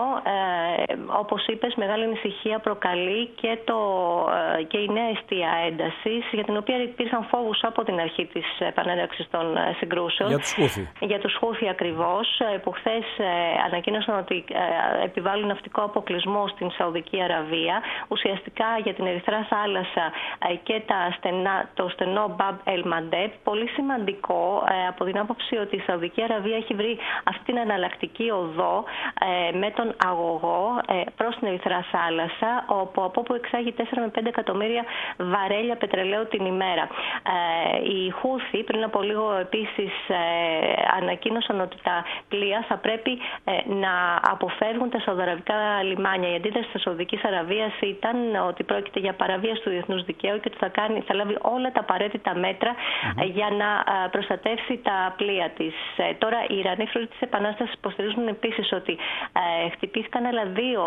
όπως είπες, μεγάλη ανησυχία προκαλεί και, το, και η νέα αιστεία έντασης, για την οποία υπήρχαν φόβους από την αρχή της επανένταξης των συγκρούσεων. Για τους Χούθη. Για τους Χούθη ακριβώς, που χθες ανακοίνωσαν ότι επιβάλλουν ναυτικό αποκλεισμό στην Σαουδική Αραβία Αραβία, ουσιαστικά για την Ερυθρά Θάλασσα και τα στενά, το στενό Μπαμπ Ελ Μαντέπ. Πολύ σημαντικό από την άποψη ότι η Σαουδική Αραβία έχει βρει αυτή την εναλλακτική οδό με τον αγωγό προς την Ερυθρά Θάλασσα, όπου από όπου εξάγει τέσσερα με πέντε εκατομμύρια βαρέλια πετρελαίου την ημέρα. Οι Χούθι πριν από λίγο επίσης ανακοίνωσαν ότι τα πλοία θα πρέπει να αποφεύγουν τα σαουδαραβικά λιμάνια. Η αντίδραση της Σαουδικής Αραβίας ήταν ότι πρόκειται για παραβίαση του διεθνούς δικαίου και ότι θα, κάνει, θα λάβει όλα τα απαραίτητα μέτρα mm-hmm. για να προστατεύσει τα πλοία της. Τώρα οι Ιρανοί φρουροί της Επανάστασης υποστηρίζουν επίσης ότι ε, χτυπήθηκαν άλλα δύο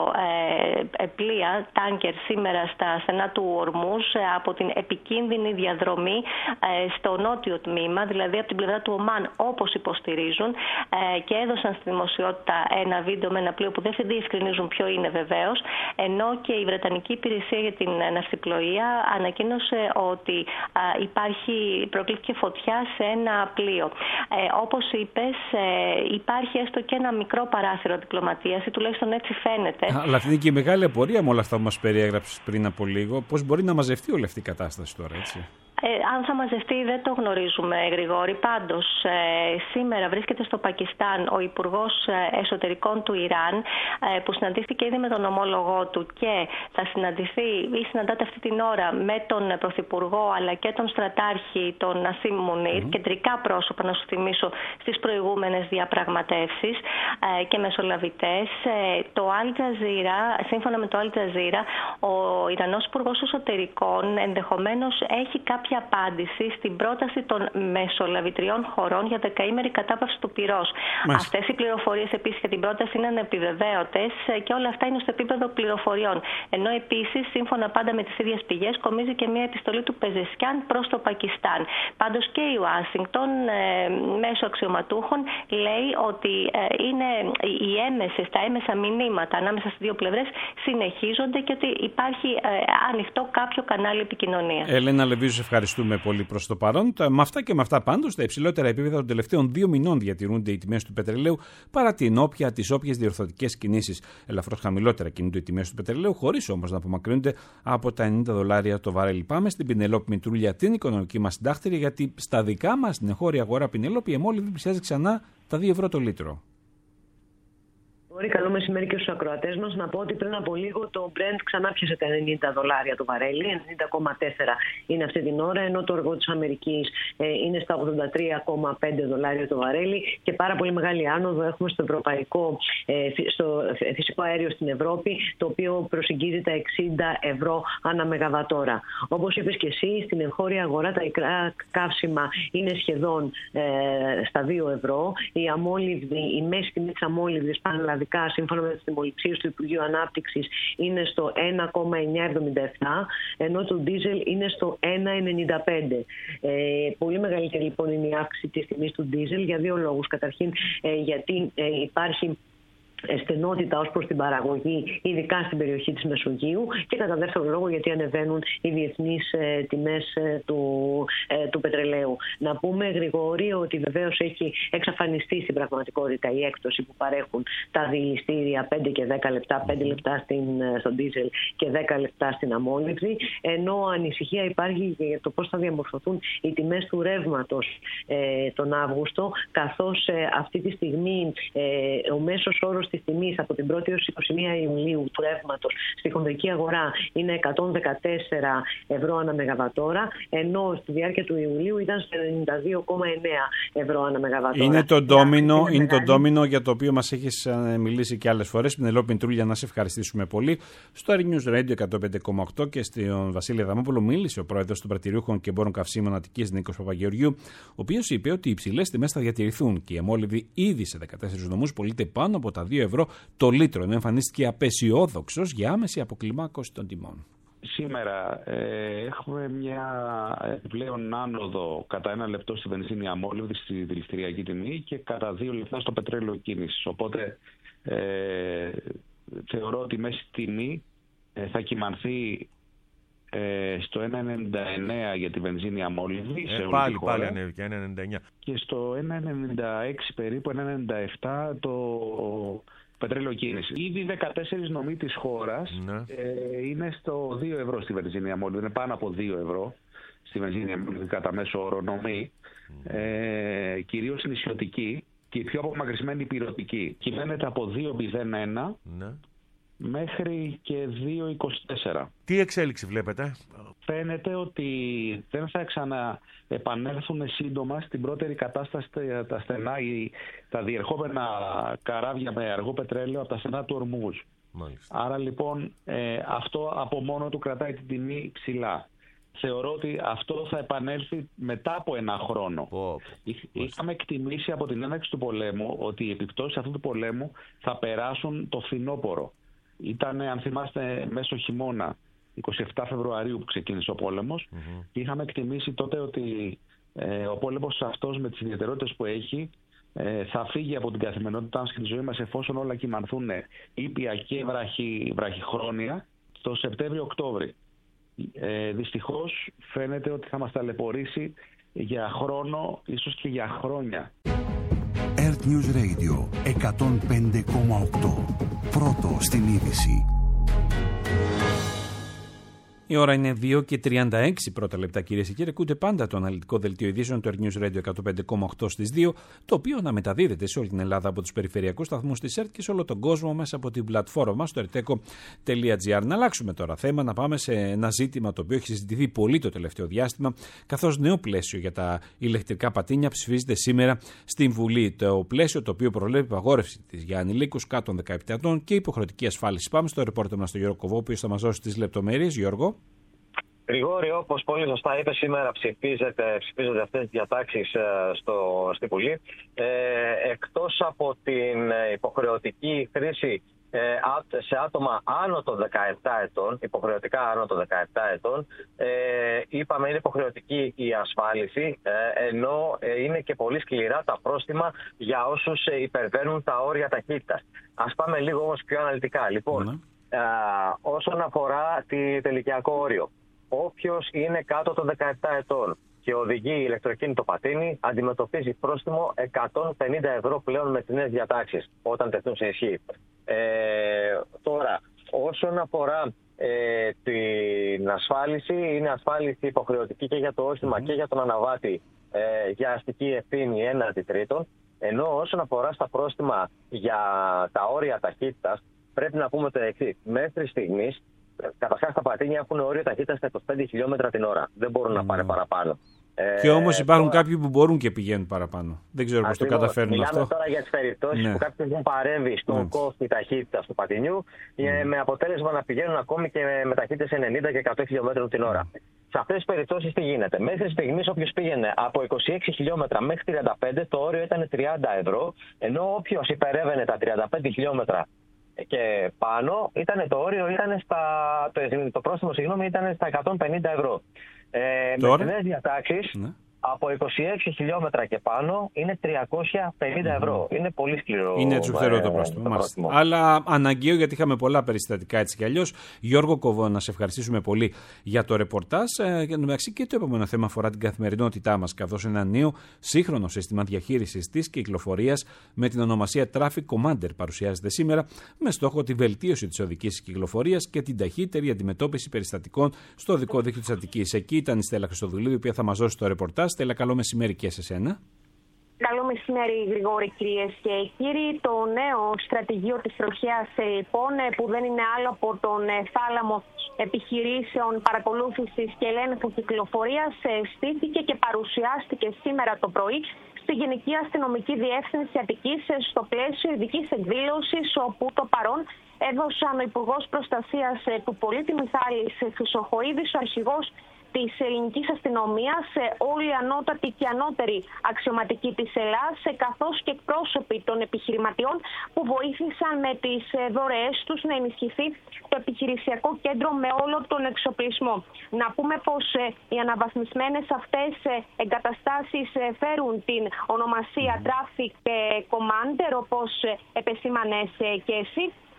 ε, πλοία, τάνκερ σήμερα στα στενά του Ορμούζ ε, από την επικίνδυνη διαδρομή ε, στο νότιο τμήμα, δηλαδή από την πλευρά του Ομάν, όπως υποστηρίζουν, ε, και έδωσαν στη δημοσιότητα ένα βίντεο με ένα πλοίο που δεν διευκρινίζουν ποιο είναι βεβαίως, ενώ και η Βρετανική Υπηρεσία για την Ναυσιπλοεία ανακοίνωσε ότι ε, υπάρχει, προκλήθηκε φωτιά σε ένα πλοίο. Ε, όπως είπες, ε, υπάρχει έστω και ένα μικρό παράθυρο διπλωματίας, ή τουλάχιστον έτσι φαίνεται. Αλλά αυτή είναι και η μεγάλη απορία με όλα αυτά που μας περιέγραψες πριν από λίγο. Πώς μπορεί να μαζευτεί όλη αυτή η κατάσταση τώρα, έτσι? Ε, αν θα μαζευτεί δεν το γνωρίζουμε, Γρηγόρη. Πάντως, ε, σήμερα βρίσκεται στο Πακιστάν ο Υπουργός Εσωτερικών του Ιράν, ε, που συναντήθηκε ήδη με τον ομόλογό του και θα συναντηθεί ή συναντάται αυτή την ώρα με τον Πρωθυπουργό αλλά και τον στρατάρχη, τον Νασίμ Μουνίρ, mm. κεντρικά πρόσωπα, να σου θυμίσω, στις προηγούμενες διαπραγματεύσεις ε, και μεσολαβητές. Ε, το Al Jazeera, σύμφωνα με το Al Jazeera, ο Ιρανός Υπουργός Εσωτερικών ενδεχομένως έχει κάποια απάντηση στην πρόταση των μεσολαβητριών χωρών για δεκαήμερη κατάπαυση του πυρός. Αυτές οι πληροφορίες επίσης για την πρόταση είναι ανεπιβεβαίωτες και όλα αυτά είναι στο επίπεδο πληροφοριών. Ενώ επίσης, σύμφωνα πάντα με τις ίδιες πηγές, κομίζει και μια επιστολή του Πεζεσκιάν προς το Πακιστάν. Πάντως και η Ουάσιγκτον, ε, μέσω αξιωματούχων, λέει ότι ε, είναι οι έμεσες, τα έμεσα μηνύματα ανάμεσα στις δύο πλευρές συνεχίζονται και ότι υπάρχει ε, ανοιχτό κάποιο κανάλι επικοινωνίας. Ελένα Λεβίζου, ευχαριστούμε πολύ προς το παρόν. Με αυτά και με αυτά πάντως, τα υψηλότερα επίπεδα των τελευταίων δύο μηνών διατηρούνται οι τιμές του πετρελαίου παρά την όποια τις όποιες διορθωτικές κινήσεις. Ελαφρώς χαμηλότερα κινούνται οι τιμές του πετρελαίου, χωρίς όμως να απομακρύνονται από τα ενενήντα δολάρια το βαρέλι. Πάμε στην Πινελόπη Μητρούλια, την οικονομική μας συντάκτηρια, γιατί στα δικά μας στην εγχώρια αγορά, Πινελόπη, η εμόλυβδη πλησιάζει ξανά τα δύο ευρώ το λίτρο. Καλό μεσημέρι και στους ακροατές μας. Να πω ότι πριν από λίγο το Brent ξανά πιάσε τα ενενήντα δολάρια το βαρέλι, ενενήντα κόμμα τέσσερα είναι αυτή την ώρα, ενώ το αργό της Αμερικής ε, είναι στα ογδόντα τρία κόμμα πέντε δολάρια το βαρέλι και πάρα πολύ μεγάλη άνοδο έχουμε στο ευρωπαϊκό, ε, στο φυσικό αέριο στην Ευρώπη, το οποίο προσεγγίζει τα εξήντα ευρώ ανά μεγαβατόρα. Όπως είπες και εσύ, στην εγχώρια αγορά τα ικρά καύσιμα είναι σχεδόν ε, στα δύο ευρώ. Η, αμόλυβδη, η μέση τιμή της αμόλυβδης πανελλαδικά, σύμφωνα με τις τιμοληψίες του Υπουργείου Ανάπτυξης, είναι στο ένα κόμμα εννιακόσια εβδομήντα επτά, ενώ το ντίζελ είναι στο ένα κόμμα ενενήντα πέντε. Ε, πολύ μεγαλύτερη λοιπόν είναι η αύξηση της τιμής του ντίζελ για δύο λόγους. Καταρχήν, ε, γιατί ε, υπάρχει στενότητα ως προς την παραγωγή, ειδικά στην περιοχή της Μεσογείου, και κατά δεύτερο λόγο γιατί ανεβαίνουν οι διεθνείς ε, τιμές ε, του, ε, του πετρελαίου. Να πούμε, Γρηγόρη, ότι βεβαίως έχει εξαφανιστεί στην πραγματικότητα η έκπτωση που παρέχουν τα διηληστήρια πέντε και δέκα λεπτά, πέντε λεπτά στην, στον ντίζελ και δέκα λεπτά στην αμόλυβδη, ενώ ανησυχία υπάρχει για το πώς θα διαμορφωθούν οι τιμές του ρεύματος ε, τον Αύγουστο, καθώς ε, αυτή τη στιγμή ε, ο μέσος όρος της τιμής από την πρώτη έως είκοσι μία Ιουλίου του ρεύματος στη χονδρική αγορά είναι εκατόν δεκατέσσερα ευρώ ανά μεγαβατόρα, ενώ στη διάρκεια του Ιουλίου ήταν στο ενενήντα δύο κόμμα εννέα ευρώ ανά μεγαβατόρα. Είναι το ντόμινο, είναι το ντόμινο για το οποίο μας έχεις μιλήσει και άλλες φορές. Πινελόπη Μητρούλια, να σε ευχαριστήσουμε πολύ. Στο News Radio εκατόν πέντε κόμμα οκτώ και στον Βασίλη Αδαμόπουλο μίλησε ο πρόεδρος των Πρατηριούχων και Εμπόρων Καυσίμων Αττικής, Νίκος Παπαγεωργιού, ο οποίος είπε ότι οι υψηλές τιμές θα διατηρηθούν και η εμόλυβδη ήδη σε δεκατέσσερις νομούς πωλείται πάνω από τα δύο ευρώ το λίτρο, ενώ εμφανίστηκε απεσιόδοξος για άμεση αποκλιμάκωση των τιμών. Σήμερα ε, έχουμε μια επιπλέον άνοδο κατά ένα λεπτό στη βενζίνη αμόλυβδη στη δηληστηριακή τιμή και κατά δύο λεπτά στο πετρέλαιο κίνησης. Οπότε ε, θεωρώ ότι η μέση τιμή ε, θα κυμανθεί ε, στο ένα ενενήντα εννέα για τη βενζίνη αμόλυβδη. Ε, πάλι, πάλι ανέβηκε, ένα ενενήντα εννέα. Και στο ένα ενενήντα έξι περίπου, ένα ενενήντα επτά το... πετρελαιοκίνηση. Ήδη δεκατέσσερις νομοί της χώρας ναι. ε, είναι στο δύο ευρώ στη βενζίνη αμόλυβδη. Είναι πάνω από δύο ευρώ στη βενζίνη αμόλυβδη κατά μέσο όρο νομοί. Mm. Ε, κυρίως νησιωτική και η πιο απομακρυσμένη πυρωτική. Κυμαίνεται από δύο μηδέν ένα ναι. μέχρι και δύο είκοσι τέσσερα. Τι εξέλιξη βλέπετε? Φαίνεται ότι δεν θα ξαναεπανέλθουν σύντομα στην πρώτερη κατάσταση τα στενά ή τα διερχόμενα καράβια με αργό πετρέλαιο από τα στενά του Ορμούζ. Μάλιστα. Άρα λοιπόν ε, αυτό από μόνο του κρατάει την τιμή ψηλά. Θεωρώ ότι αυτό θα επανέλθει μετά από ένα χρόνο. Oh, Είχαμε εκτιμήσει από την έναρξη του πολέμου ότι οι επιπτώσεις αυτού του πολέμου θα περάσουν το φθινόπωρο. Ήταν, αν θυμάστε, μέσω χειμώνα, εικοστή εβδόμη Φεβρουαρίου που ξεκίνησε ο πόλεμος. Mm-hmm. Είχαμε εκτιμήσει τότε ότι ε, ο πόλεμος αυτός με τις ιδιαιτερότητες που έχει ε, θα φύγει από την καθημερινότητά μας και τη ζωή μας εφόσον όλα κυμανθούν ήπια και βραχυ, βραχυχρόνια το Σεπτέμβριο-Οκτώβρη. Ε, δυστυχώς φαίνεται ότι θα μας ταλαιπωρήσει για χρόνο, ίσως και για χρόνια. Earth News Radio εκατόν πέντε κόμμα οκτώ. Πρώτο στην είδηση. Η ώρα είναι δύο και τριάντα έξι πρώτα λεπτά, κυρίες και κύριοι. Ακούτε πάντα το αναλυτικό δελτίο ειδήσεων του Earth News Radio εκατόν πέντε κόμμα οκτώ στις δύο, το οποίο να μεταδίδεται σε όλη την Ελλάδα από τους περιφερειακούς σταθμούς της ΕΡΤ και σε όλο τον κόσμο μέσα από την πλατφόρμα μας στο ερτέκο τελεία τζι άρ. Να αλλάξουμε τώρα θέμα, να πάμε σε ένα ζήτημα το οποίο έχει συζητηθεί πολύ το τελευταίο διάστημα, καθώς νέο πλαίσιο για τα ηλεκτρικά πατίνια ψηφίζεται σήμερα στην Βουλή. Το πλαίσιο το οποίο προβλέπει απαγόρευση της για ανηλίκους κάτω των δεκαεπτά ετών και υποχρεωτική ασφάλιση. Πάμε στο ρεπόρτερ μας, τον Γιώργο Κοβό, ο οποίος θα μας δώσει τις λεπτομέρειες. Γιώργο. Γρηγόρη, όπως πολύ σωστά είπε, σήμερα ψηφίζεται, ψηφίζονται αυτές τις διατάξεις στο, στη Βουλή. Ε, εκτός από την υποχρεωτική χρήση ε, σε άτομα άνω των δεκαεπτά ετών, υποχρεωτικά άνω των δεκαεπτά ετών, ε, είπαμε είναι υποχρεωτική η ασφάλιση, ε, ενώ ε, είναι και πολύ σκληρά τα πρόστιμα για όσους ε, υπερβαίνουν τα όρια ταχύτητας. Ας πάμε λίγο όμως πιο αναλυτικά. Λοιπόν, mm. ε, όσον αφορά τη τελικιακό όριο, όποιος είναι κάτω των δεκαεπτά ετών και οδηγεί ηλεκτροκίνητο πατίνι αντιμετωπίζει πρόστιμο εκατόν πενήντα ευρώ πλέον με τις νέες διατάξεις όταν τεθούν σε ισχύ. Ε, τώρα, όσον αφορά ε, την ασφάλιση, είναι ασφάλιση υποχρεωτική και για το όχημα mm. και για τον αναβάτη ε, για αστική ευθύνη έναντι τρίτων, ενώ όσον αφορά στα πρόστιμα για τα όρια ταχύτητας, πρέπει να πούμε το εξής. Μέχρι στιγμής, καταρχάς τα πατίνια έχουν όριο ταχύτητας στα είκοσι πέντε χιλιόμετρα την ώρα. Δεν μπορούν mm. να πάνε παραπάνω. Και όμως υπάρχουν τώρα... κάποιοι που μπορούν και πηγαίνουν παραπάνω. Δεν ξέρω πώς το καταφέρνουν Μιλάμε αυτό. Μιλάμε τώρα για τις περιπτώσεις ναι. που κάποιοι έχουν παρέμβει στον mm. κόφτη ταχύτητας του πατινιού mm. με αποτέλεσμα να πηγαίνουν ακόμη και με ταχύτητες ενενήντα και εκατό χιλιόμετρα την ώρα. Mm. Σε αυτές τις περιπτώσεις τι γίνεται? Μέχρι στιγμής όποιος πήγαινε από είκοσι έξι χιλιόμετρα μέχρι τριάντα πέντε, το όριο ήταν τριάντα ευρώ, ενώ όποιος υπερέβαινε τα τριάντα πέντε χιλιόμετρα και πάνω, ήταν το όριο ήταν στα, το, το πρόστιμο συγγνώμη, ήταν στα εκατόν πενήντα ευρώ. Ε, με τις νέες διατάξεις, ναι. από είκοσι έξι χιλιόμετρα και πάνω είναι τριακόσια πενήντα ευρώ. Mm. Είναι πολύ σκληρό. Είναι τσουχτερό το πρόστιμο. πρόστιμο. Αλλά αναγκαίο, γιατί είχαμε πολλά περιστατικά έτσι κι αλλιώς. Γιώργο Κοβό, να σε ευχαριστήσουμε πολύ για το ρεπορτάζ. Ε, και, μεταξύ, και το επόμενο θέμα αφορά την καθημερινότητά μας, καθώς ένα νέο σύγχρονο σύστημα διαχείρισης της κυκλοφορίας με την ονομασία Traffic Commander παρουσιάζεται σήμερα, με στόχο τη βελτίωση της οδικής κυκλοφορίας και την ταχύτερη αντιμετώπιση περιστατικών στο οδικό δίκτυο της Αττικής. Εκεί ήταν η Στέλλα Χριστοδουλίδου, η οποία θα μας δώσει το ρεπορτάζ. Στέλλα, καλό μεσημέρι και σε σένα. Καλό μεσημέρι, Γρηγόρη, κυρίες και κύριοι. Το νέο στρατηγείο της τροχέας, λοιπόν, που δεν είναι άλλο από τον θάλαμο επιχειρήσεων παρακολούθησης και ελέγχου κυκλοφορίας, στήθηκε και παρουσιάστηκε σήμερα το πρωί στη Γενική Αστυνομική Διεύθυνση Αττικής στο πλαίσιο ειδικής εκδήλωσης, όπου το παρόν έδωσαν ο Υπουργός Προστασίας του Πολίτη Μιχάλης Χρυσοχοΐδης, ο αρχηγός της ελληνικής αστυνομίας, όλοι οι ανώτατοι και ανώτεροι αξιωματικοί της Ελλάδας, καθώς και εκπρόσωποι των επιχειρηματιών που βοήθησαν με τις δωρεές τους να ενισχυθεί το επιχειρησιακό κέντρο με όλο τον εξοπλισμό. Να πούμε πως οι αναβαθμισμένες αυτές εγκαταστάσεις φέρουν την ονομασία Traffic Commander, όπως επεσήμανες και εσύ.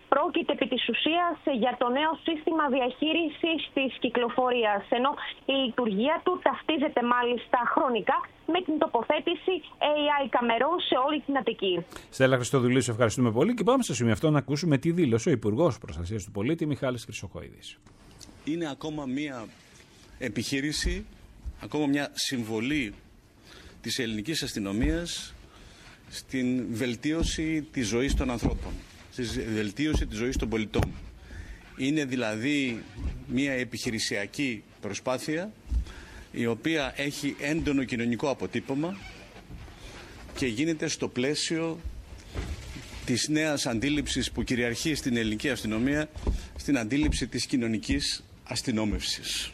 πρόκειται επί της ουσίας για το νέο σύστημα διαχείρισης της κυκλοφορίας, ενώ η λειτουργία του ταυτίζεται μάλιστα χρονικά με την τοποθέτηση έι άι καμερών σε όλη την Αττική. Στέλλα Χριστοδουλίου, σε ευχαριστούμε πολύ και πάμε στο σημείο αυτό να ακούσουμε τι δήλωσε ο Υπουργός Προστασίας του Πολίτη Μιχάλης Χρυσοχοΐδης. Είναι ακόμα μια επιχείρηση, ακόμα μια συμβολή της ελληνικής αστυνομίας στην βελτίωση της ζωής των ανθρώπων, στη βελτίωση της ζωής των πολιτών. Είναι δηλαδή μια επιχειρησιακή προσπάθεια η οποία έχει έντονο κοινωνικό αποτύπωμα και γίνεται στο πλαίσιο της νέας αντίληψης που κυριαρχεί στην ελληνική αστυνομία, στην αντίληψη της κοινωνικής αστυνόμευσης.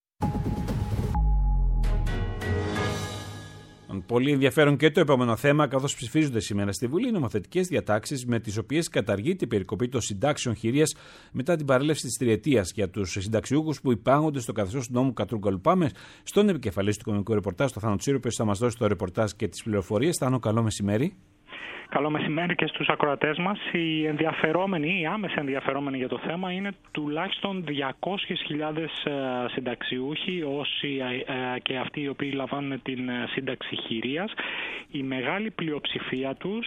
Πολύ ενδιαφέρον και το επόμενο θέμα, καθώς ψηφίζονται σήμερα στη Βουλή νομοθετικές διατάξεις με τις οποίες καταργείται η περικοπή των συντάξεων χειρίας μετά την παρέλευση της τριετίας για τους συνταξιούχους που υπάγονται στο καθεστώς του νόμου Κατρούγκαλου. Πάμε στον επικεφαλής του Οικονομικού Ρεπορτάζ, τον Θάνο Τσίρο, που θα μας δώσει το ρεπορτάζ και τις πληροφορίες. Θάνο, καλό μεσημέρι. Καλό μεσημέρι και στους ακροατές μας. Οι ενδιαφερόμενοι, οι άμεσα ενδιαφερόμενοι για το θέμα είναι τουλάχιστον διακόσιες χιλιάδες συνταξιούχοι, όσοι και αυτοί οι οποίοι λαμβάνουν την σύνταξη χειρίας. Η μεγάλη πλειοψηφία τους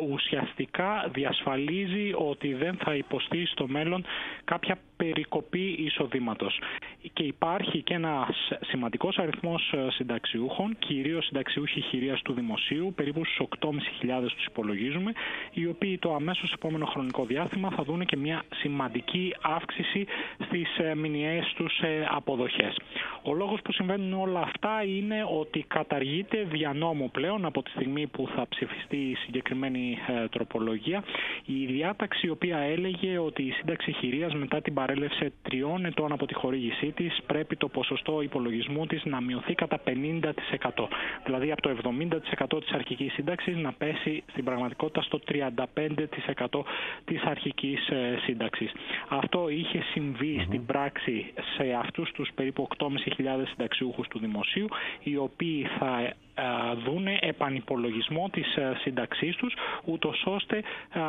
ουσιαστικά διασφαλίζει ότι δεν θα υποστεί στο μέλλον κάποια περικοπή εισοδήματος. Και υπάρχει και ένας σημαντικός αριθμός συνταξιούχων, κυρίως συνταξιούχοι χειρίας του δημοσίου, περίπου στους οκτώ χιλιάδες πεντακόσιους τους υπολογίζουμε, οι οποίοι το αμέσως επόμενο χρονικό διάστημα θα δουν και μια σημαντική αύξηση στις μηνιαίες τους αποδοχές. Ο λόγος που συμβαίνουν όλα αυτά είναι ότι καταργείται δια νόμου πλέον από τη στιγμή που θα ψηφιστεί η συγκεκριμένη τροπολογία η διάταξη η οποία έλεγε ότι η σύνταξη χειρίας μετά την παρέλευση τριών ετών από τη χορήγησή της πρέπει το ποσοστό υπολογισμού της να μειωθεί κατά πενήντα τοις εκατό. Δηλαδή από το εβδομήντα τοις εκατό της αρχικής σύνταξης να πέσει στην πραγματικότητα στο τριάντα πέντε τοις εκατό της αρχικής σύνταξης. Αυτό είχε συμβεί mm-hmm. στην πράξη σε αυτούς τους περίπου οκτώ χιλιάδες πεντακόσιους συνταξιούχους του δημοσίου, οι οποίοι θα δούνε επανυπολογισμό της σύνταξής τους, ούτως ώστε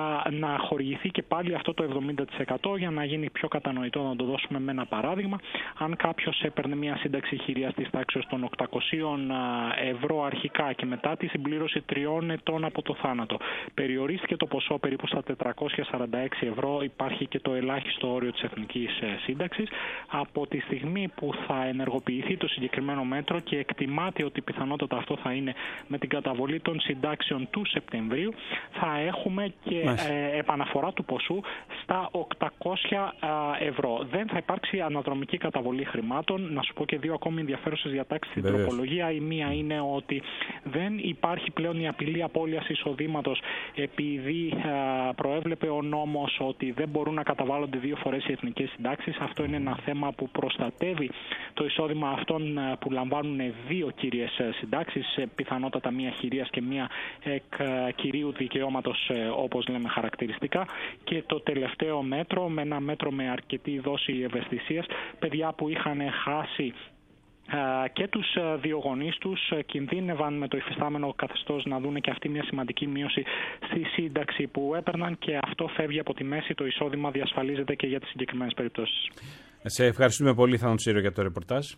να χορηγηθεί και πάλι αυτό το εβδομήντα τοις εκατό. Για να γίνει πιο κατανοητό, να το δώσουμε με ένα παράδειγμα. Αν κάποιος έπαιρνε μια σύνταξη χειρίας της τάξης των οκτακόσια ευρώ αρχικά και μετά τη συμπλήρωση τριών ετών από το θάνατο περιορίστηκε το ποσό περίπου στα τετρακόσια σαράντα έξι ευρώ, υπάρχει και το ελάχιστο όριο της εθνικής σύνταξης. Από τη στιγμή που θα ενεργοποιηθεί το συγκεκριμένο μέτρο και εκτιμάται ότι πιθανότατα αυτό θα είναι με την καταβολή των συντάξεων του Σεπτεμβρίου, θα έχουμε και ε, επαναφορά του ποσού στα οκτακόσια ευρώ. Δεν θα υπάρξει αναδρομική καταβολή χρημάτων. Να σου πω και δύο ακόμη ενδιαφέρουσες διατάξεις στην τροπολογία. Η μία είναι ότι δεν υπάρχει πλέον η απειλή απώλειας εισοδήματος, επειδή α, προέβλεπε ο νόμος ότι δεν μπορούν να καταβάλλονται δύο φορές οι εθνικές συντάξεις. Αυτό είναι ένα θέμα που προστατεύει το εισόδημα αυτών που λαμβάνουν δύο κύριες συντάξεις, πιθανότατα μία χειρίας και μία εκ κυρίου δικαιώματος, όπως λέμε χαρακτηριστικά. Και το τελευταίο μέτρο, με ένα μέτρο με αρκετή δόση ευαισθησίας, παιδιά που είχαν χάσει και τους δύο γονείς τους κινδύνευαν με το υφιστάμενο καθεστώς να δουν και αυτή μια σημαντική μείωση στη σύνταξη που έπαιρναν, και αυτό φεύγει από τη μέση, το εισόδημα διασφαλίζεται και για τις συγκεκριμένες περιπτώσεις. Σε ευχαριστούμε πολύ, Θάνο Τσίρο, για το ρεπορτάζ.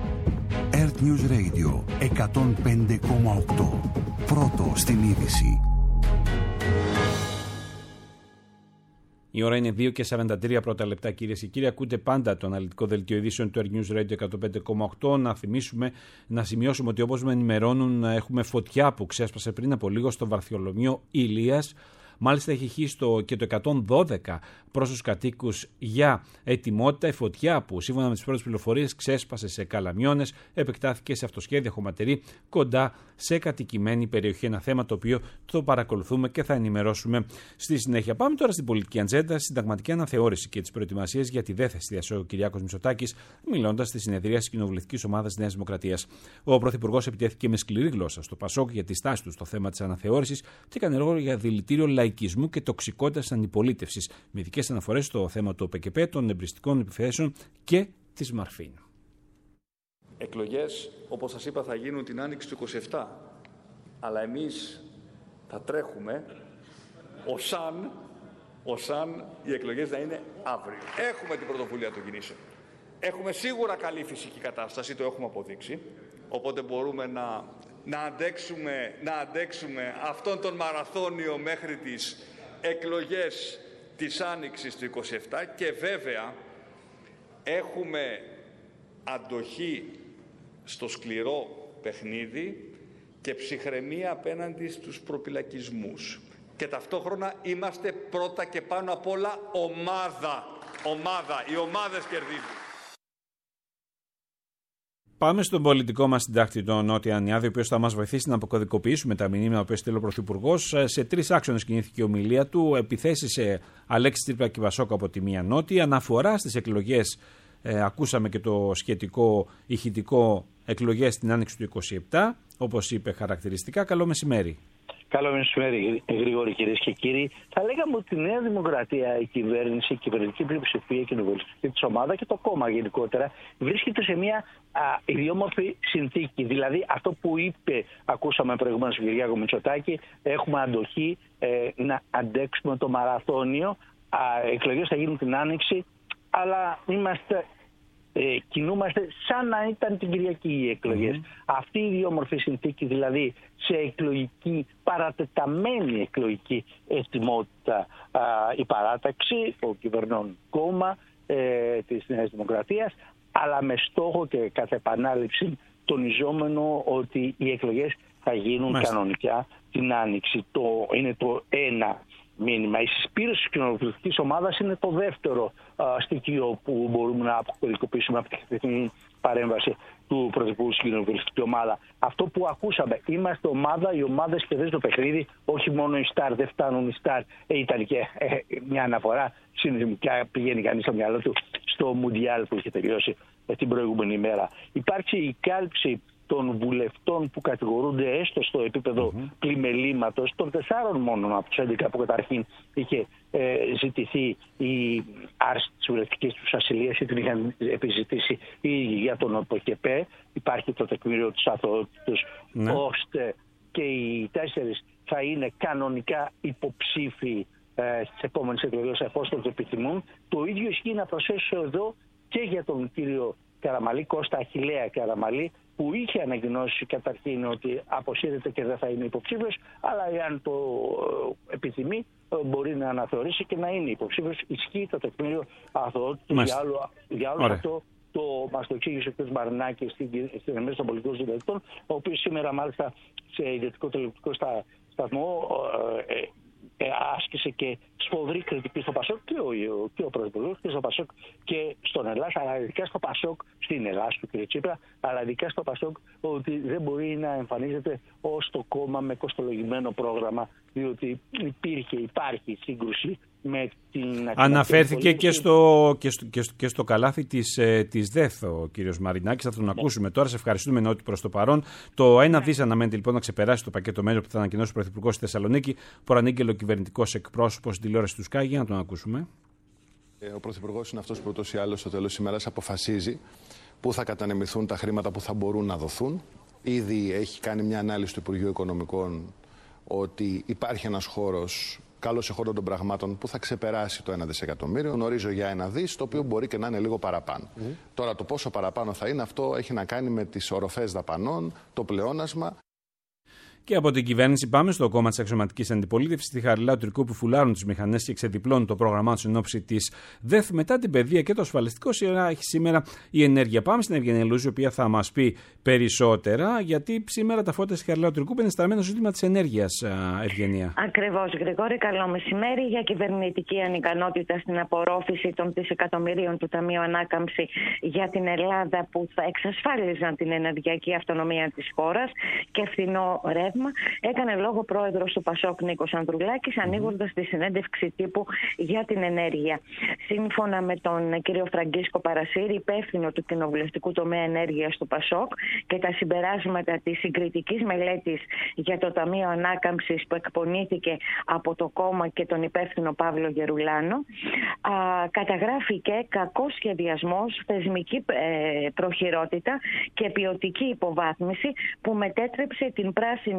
Earth News Radio εκατόν πέντε κόμμα οκτώ. Πρώτο στην είδηση. Η ώρα είναι δύο και σαράντα τρία πρώτα λεπτά, κυρίες και κύριοι. Ακούτε πάντα το αναλυτικό δελτίο ειδήσεων του Earth News Radio εκατόν πέντε κόμμα οκτώ. Να θυμίσουμε, να σημειώσουμε ότι όπως με ενημερώνουν, έχουμε φωτιά που ξέσπασε πριν από λίγο στο Βαρθολομείο Ηλίας. Μάλιστα έχει χύσει και το εκατόν δώδεκα προς τους κατοίκους για ετοιμότητα. Η φωτιά που σύμφωνα με τις πρώτες πληροφορίες ξέσπασε σε Καλαμιώνες, επεκτάθηκε σε αυτοσχέδια χωματερή κοντά σε κατοικημένη περιοχή. Ένα θέμα το οποίο το παρακολουθούμε και θα ενημερώσουμε στη συνέχεια. Πάμε τώρα στην πολιτική ατζέντα, στη συνταγματική αναθεώρηση και τις προετοιμασίες για τη δέθεση διασώου ο Κυριάκος Μητσοτάκης, μιλώντας στη συνεδρία της Κοινοβουλευτικής Ομάδας Νέας Δημοκρατίας. Ο Πρωθυπουργός επιτέθηκε με σκληρή γλώσσα στο Πασόκ για τη στάση του στο θέμα της αναθεώρησης και έκανε λόγο για δηλητήριο λαϊκισμού και τοξικότητας αντιπολίτευσης, με ειδικές αναφορές στο θέμα του ΟΠΕΚΕΠΕ, των εμπριστικών επιθέσεων και της Μαρφίν. Εκλογές, όπως σας είπα, θα γίνουν την άνοιξη του είκοσι επτά. Αλλά εμείς θα τρέχουμε ως αν ως αν οι εκλογές να είναι αύριο. Έχουμε την πρωτοβουλία των κινήσεων. Έχουμε σίγουρα καλή φυσική κατάσταση, το έχουμε αποδείξει, οπότε μπορούμε να, να, αντέξουμε, να αντέξουμε αυτόν τον μαραθώνιο μέχρι τις εκλογές της Άνοιξης του είκοσι επτά και βέβαια έχουμε αντοχή στο σκληρό παιχνίδι και ψυχραιμία απέναντι στους προπυλακισμούς. Και ταυτόχρονα είμαστε πρώτα και πάνω απ' όλα ομάδα. Ομάδα. Οι ομάδες κερδίζουν. Πάμε στον πολιτικό μας συντάκτη, τον Νότι Ανιάδη, ο οποίος θα μας βοηθήσει να αποκωδικοποιήσουμε τα μηνύματα που έστειλε ο Πρωθυπουργός. Σε τρεις άξονες κινήθηκε η ομιλία του. Επιθέσεις σε Αλέξη Τσίπρα και Πασόκ από τη μία Νότι. Αναφορά στις εκλογές, ε, ακούσαμε και το σχετικό ηχητικό, εκλογές στην Άνοιξη του είκοσι επτά, όπως είπε χαρακτηριστικά. Καλό μεσημέρι. Καλό μεσημέρι, Γρηγόρη, κυρίες και κύριοι. Θα λέγαμε ότι η Νέα Δημοκρατία, η κυβέρνηση, η κυβερνητική πλειοψηφία, η κοινοβουλευτική της ομάδα και το κόμμα γενικότερα βρίσκεται σε μια α, ιδιόμορφη συνθήκη. Δηλαδή, αυτό που είπε, ακούσαμε προηγουμένως τον Κυριάκο Μητσοτάκη, έχουμε αντοχή ε, να αντέξουμε το μαραθώνιο. Εκλογές θα γίνουν την Άνοιξη, αλλά είμαστε. Ε, κινούμαστε σαν να ήταν την Κυριακή οι εκλογές. Mm. Αυτή η ιδιόμορφη συνθήκη, δηλαδή σε εκλογική, παρατεταμένη εκλογική ετοιμότητα, α, η παράταξη, ο κυβερνών κόμμα ε, της Νέας Δημοκρατίας, αλλά με στόχο και κατά επανάληψη τονιζόμενο ότι οι εκλογές θα γίνουν Μάλιστα. κανονικά την Άνοιξη. Το, είναι το ένα μήνυμα. Η συσπήρωση της κοινοβουλευτικής ομάδας είναι το δεύτερο α, στοιχείο που μπορούμε να αποκωδικοποιήσουμε από τη χθεσινή παρέμβαση του Πρωθυπουργού στην κοινοβουλευτική ομάδα. Αυτό που ακούσαμε, είμαστε ομάδα, οι ομάδες κερδίζουν το παιχνίδι, όχι μόνο οι Σταρ, δεν φτάνουν οι Σταρ. Ε, ήταν και ε, μια αναφορά συνειδημικά, πηγαίνει κανείς στο μυαλό του στο Μουντιάλ που είχε τελειώσει ε, την προηγούμενη ημέρα. Υπάρχει η κάλυψη των βουλευτών που κατηγορούνται έστω στο επίπεδο mm-hmm. πλημελήματος, των τεσσάρων μόνο από τους έντεκα που καταρχήν είχε ε, ζητηθεί η άρση της βουλευτικής τους ασυλίας ή την είχαν επιζητήσει ή για τον ΟΠΟΚΕΠΕ. Υπάρχει το τεκμήριο της αθωότητος, ναι. ώστε και οι τέσσερις θα είναι κανονικά υποψήφοι ε, στις επόμενες εκλογές εφόσον το επιθυμούν. Το ίδιο ισχύει, να προσθέσω εδώ, και για τον κύριο Καραμαλή, Κώστα Αχιλλέα Καραμαλή, που είχε ανακοινώσει καταρχήν ότι αποσύρεται και δεν θα είναι υποψήφιος, αλλά εάν το επιθυμεί μπορεί να αναθεωρήσει και να είναι υποψήφιος. Ισχύει το τεκμήριο αθωότητας. Για άλλο, για άλλο αυτό το μας το εξήγησε ο κ. Μαρινάκης στην, στην Εμμύρα των Πολιτικών Συντελεστών, ο οποίος σήμερα μάλιστα σε ιδιωτικό τηλεοπτικό στα, σταθμό ε, ε, ε, άσκησε και σφοδρή κριτική στο Πασόκ και ο, και ο Πρωθυπουργός και στο Πασόκ και στον Ελλάς, αλλά ειδικά στο Πασόκ, στην Ελλάς του κ. Τσίπρα, αλλά ειδικά στο Πασόκ, ότι δεν μπορεί να εμφανίζεται ως το κόμμα με κοστολογημένο πρόγραμμα, διότι υπήρχε, υπάρχει σύγκρουση με την... Αναφέρθηκε και στο, και, στο, και, στο, και στο καλάθι της, ε, της ΔΕΘ ο κύριος Μαρινάκης, θα τον ναι. ακούσουμε τώρα. Σε ευχαριστούμε Νότι προς το παρόν. Το ένα ναι. δις αναμένεται λοιπόν να ξεπεράσει το πακέτο μέτρων που θα ανακοινώσει ο Πρωθυπουργός στη Θεσσαλονίκη. Προανήγγειλε ο κυβερνητικός εκπρόσωπος στην τηλεόραση του Sky. Για να τον ακούσουμε. Ο Πρωθυπουργός είναι αυτός που ούτως ή άλλως στο τέλος της ημέρας αποφασίζει πού θα κατανεμηθούν τα χρήματα που θα μπορούν να δοθούν. Ήδη έχει κάνει μια ανάλυση του Υπουργείου Οικονομικών ότι υπάρχει ένας χώρος, καλός εχόντων των πραγμάτων, που θα ξεπεράσει το ένα δισεκατομμύριο. Γνωρίζω για ένα δις, το οποίο μπορεί και να είναι λίγο παραπάνω. Mm. Τώρα το πόσο παραπάνω θα είναι, αυτό έχει να κάνει με τις οροφές δαπανών, το πλεόνασμα. Και από την κυβέρνηση πάμε στο κόμμα της αξιωματικής αντιπολίτευσης, στη Χαριλάου Τουρκού, που φουλάρουν τις μηχανές και ξεδιπλώνουν το πρόγραμμά τους εν ώψη της ΔΕΘ. Μετά την παιδεία και το ασφαλιστικό, σήμερα έχει σήμερα η ενέργεια. Πάμε στην Ευγενία Λούζη, η οποία θα μας πει περισσότερα, γιατί σήμερα τα φώτα στη Χαριλάου Τουρκού είναι στραμμένο στο ζήτημα της ενέργειας, Ευγενία. Ακριβώς, Γρηγόρη, καλό μεσημέρι. Για κυβερνητική ανικανότητα στην απορρόφηση των δισεκατομμυρίων του Ταμείου Ανάκαμψη για την Ελλάδα, που θα εξασφάλιζαν την ενεργειακή αυτονομία της χώρας και φθηνό ρεύμα, έκανε λόγο πρόεδρος του Πασόκ Νίκος Ανδρουλάκης, ανοίγοντας τη συνέντευξη τύπου για την ενέργεια. Σύμφωνα με τον κύριο Φραγκίσκο Παρασύρη, υπεύθυνο του κοινοβουλευτικού τομέα ενέργειας του Πασόκ, και τα συμπεράσματα της συγκριτικής μελέτης για το Ταμείο Ανάκαμψης που εκπονήθηκε από το κόμμα και τον υπεύθυνο Παύλο Γερουλάνο, α, καταγράφηκε κακός σχεδιασμός, θεσμική ε, προχειρότητα και ποιοτική υποβάθμιση που μετέτρεψε την πράσινη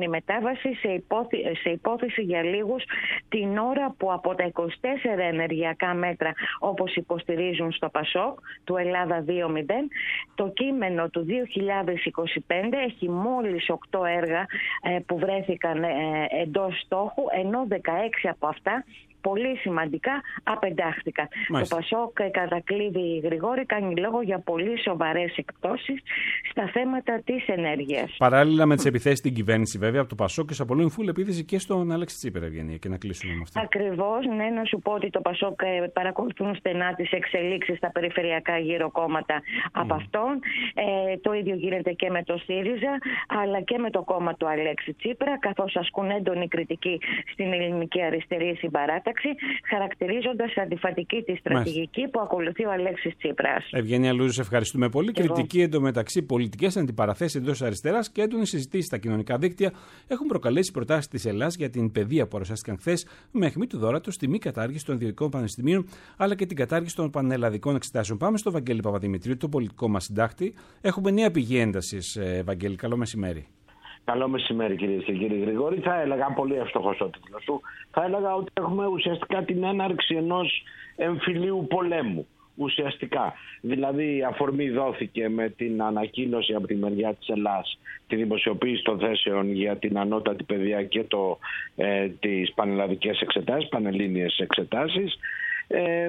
η μετάβαση σε, υπόθη, σε υπόθεση για λίγους την ώρα που από τα είκοσι τέσσερα ενεργειακά μέτρα, όπως υποστηρίζουν στο ΠΑΣΟΚ, του Ελλάδα δύο μηδέν, το κείμενο του δύο χιλιάδες είκοσι πέντε έχει μόλις οκτώ έργα ε, που βρέθηκαν ε, εντός στόχου, ενώ δεκαέξι από αυτά πολύ σημαντικά απεντάχθηκαν. Μάλιστα. Το ΠΑΣΟΚ κατακλείδη, Γρηγόρη, κάνει λόγο για πολύ σοβαρές εκπτώσεις στα θέματα της ενέργειας. Παράλληλα με τις επιθέσεις στην κυβέρνηση, βέβαια, από το ΠΑΣΟΚ και απολύουν φουλ επίθεση και στον Αλέξη Τσίπρα, Ευγενία, και να κλείσουμε με αυτό. Ακριβώς, ναι, να σου πω ότι το ΠΑΣΟΚ παρακολουθούν στενά τις εξελίξεις στα περιφερειακά γύρω κόμματα mm. από αυτόν. Ε, το ίδιο γίνεται και με το ΣΥΡΙΖΑ, αλλά και με το κόμμα του Αλέξη Τσίπρα, καθώς ασκούν έντονη κριτική στην ελληνική αριστερή συμπαράταξη, χαρακτηρίζοντας αντιφατική τη στρατηγική Μάλιστα. που ακολουθεί ο Αλέξης Τσίπρας. Ευγένεια Λούζου, σε ευχαριστούμε πολύ. Και κριτική εγώ. εντωμεταξύ, πολιτικές αντιπαραθέσεις εντός αριστεράς και έντονες συζητήσεις στα κοινωνικά δίκτυα έχουν προκαλέσει προτάσεις της Ελλάδας για την παιδεία που παρουσιάστηκαν χθες με αιχμή του δώρατος στη μη κατάργηση των ιδιωτικών πανεπιστημίων αλλά και την κατάργηση των πανελλαδικών εξετάσεων. Πάμε στο Βαγγέλη Παπαδημητρίου, το πολιτικό μας συντάκτη. Έχουμε νέα πηγή έντασης, Βαγγέλη. Καλό μεσημέρι. Καλό μεσημέρι, κυρίες και κύριοι. Γρηγόρη, θα έλεγα, πολύ εύστοχος ο τίτλος σου, θα έλεγα ότι έχουμε ουσιαστικά την έναρξη ενός εμφυλίου πολέμου. Ουσιαστικά. Δηλαδή, αφορμή δόθηκε με την ανακοίνωση από τη μεριά της Ελλάδας, τη δημοσιοποίηση των θέσεων για την ανώτατη παιδεία και το, ε, τις πανελλαδικές εξετάσεις, πανελλήνιες εξετάσεις. Ε, ε,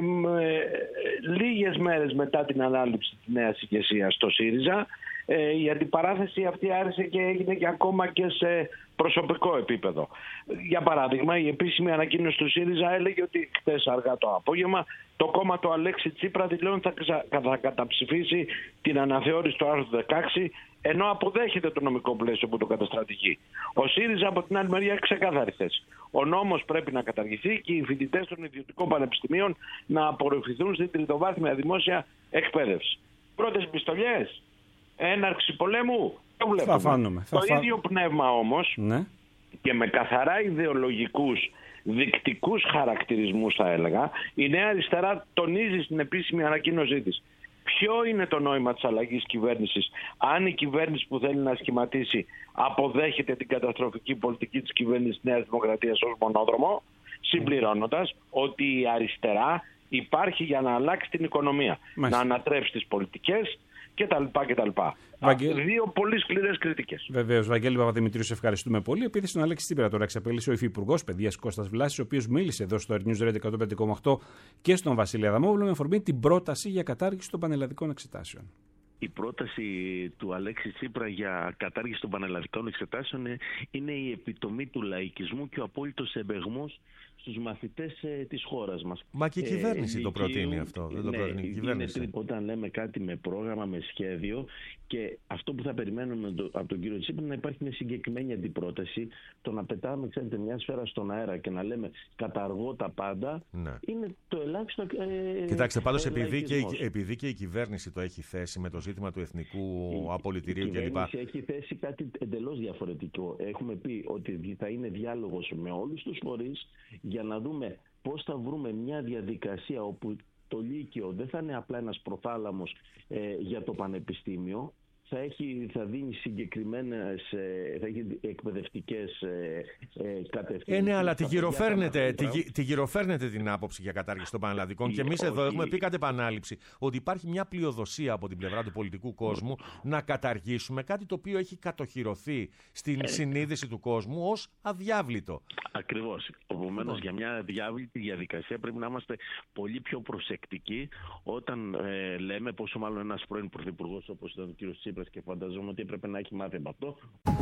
λίγες μέρες μετά την ανάληψη της νέας ηγεσίας στο ΣΥΡΙΖΑ, ε, η αντιπαράθεση αυτή άρχισε και έγινε και ακόμα και σε προσωπικό επίπεδο. Για παράδειγμα, η επίσημη ανακοίνωση του ΣΥΡΙΖΑ έλεγε ότι χτες αργά το απόγευμα το κόμμα του Αλέξη Τσίπρα δηλώνει θα, θα καταψηφίσει την αναθεώρηση του άρθρου δεκαέξι, ενώ αποδέχεται το νομικό πλαίσιο που το καταστρατηγεί. Ο ΣΥΡΙΖΑ από την άλλη μεριά έχει ξεκάθαρη θέση. Ο νόμος πρέπει να καταργηθεί και οι φοιτητές των ιδιωτικών πανεπιστημίων να απορροφηθούν στην τριτοβάθμια δημόσια εκπαίδευση. Πρώτες πιστολιές, έναρξη πολέμου. Το βλέπουμε. Θα φάνουμε. Το θα φά... ίδιο πνεύμα όμως, ναι. και με καθαρά ιδεολογικούς, δεικτικούς χαρακτηρισμούς θα έλεγα, η Νέα Αριστερά τονίζει στην επίσημη ανακοίνωσή της ποιο είναι το νόημα της αλλαγής κυβέρνησης αν η κυβέρνηση που θέλει να σχηματίσει αποδέχεται την καταστροφική πολιτική της κυβέρνησης της Νέας Δημοκρατίας ως μονόδρομο, συμπληρώνοντας ότι η αριστερά υπάρχει για να αλλάξει την οικονομία, Μάλιστα. να ανατρέψει τις πολιτικές κτλ. κτλ. Βαγγέλη... Δύο πολύ σκληρές κριτικές. Βεβαίως, Βαγγέλη Παπαδημητρίου, σε ευχαριστούμε πολύ. Επειδή στον Αλέξη Τσίπρα τώρα εξαπέλυσε ο Υφυπουργός Παιδείας Κώστας Βλάσης, ο οποίος μίλησε εδώ στο News Radio εκατόν πέντε κόμμα οκτώ και στον Βασίλη Αδαμόπουλο με αφορμή την πρόταση για κατάργηση των πανελλαδικών εξετάσεων. Η πρόταση του Αλέξη Τσίπρα για κατάργηση των πανελλαδικών εξετάσεων είναι η επιτομή του λαϊκισμού και ο απόλυτος εμπεγμός στους μαθητές ε, της χώρας μας. Μα και η κυβέρνηση ε, το προτείνει αυτό. Δεν ναι, το προτείνει η κυβέρνηση. Είναι, όταν λέμε κάτι με πρόγραμμα, με σχέδιο, και αυτό που θα περιμένουμε το, από τον κύριο Τσίπρα να υπάρχει μια συγκεκριμένη αντιπρόταση. Το να πετάμε, ξέρετε, μια σφαίρα στον αέρα και να λέμε καταργώ τα πάντα, ναι. είναι το ελάχιστο. Ε, Κοιτάξτε, πάντως επειδή και, επειδή και η κυβέρνηση το έχει θέσει με το ζήτημα του εθνικού η, απολυτηρίου κλπ. Η κυβέρνηση έχει θέσει κάτι εντελώς διαφορετικό. Έχουμε πει ότι θα είναι διάλογος με όλους τους φορείς για να δούμε πώς θα βρούμε μια διαδικασία όπου το Λύκειο δεν θα είναι απλά ένας προθάλαμος ε, για το πανεπιστήμιο, θα, έχει, θα δίνει συγκεκριμένες, ε, θα έχει εκπαιδευτικές ε, ε, κατευθύνσεις. Ε, ναι, αλλά τη γυροφέρνετε, τη, τη γυροφέρνετε την άποψη για κατάργηση των πανελλαδικών και εμείς εδώ έχουμε πει κατ' επανάληψη ότι υπάρχει μια πλειοδοσία από την πλευρά του πολιτικού κόσμου να καταργήσουμε κάτι το οποίο έχει κατοχυρωθεί στην ε, συνείδηση του κόσμου ως αδιάβλητο. Ακριβώς. Επομένως, για μια αδιάβλητη διαδικασία πρέπει να είμαστε πολύ πιο προσεκτικοί όταν ε, λέμε, πόσο μάλλον ένας πρώην πρωθυπουργός όπως ήταν ο κ. Τσίπρας, και φανταζόμαι ότι έπρεπε να έχει μάθει από αυτό.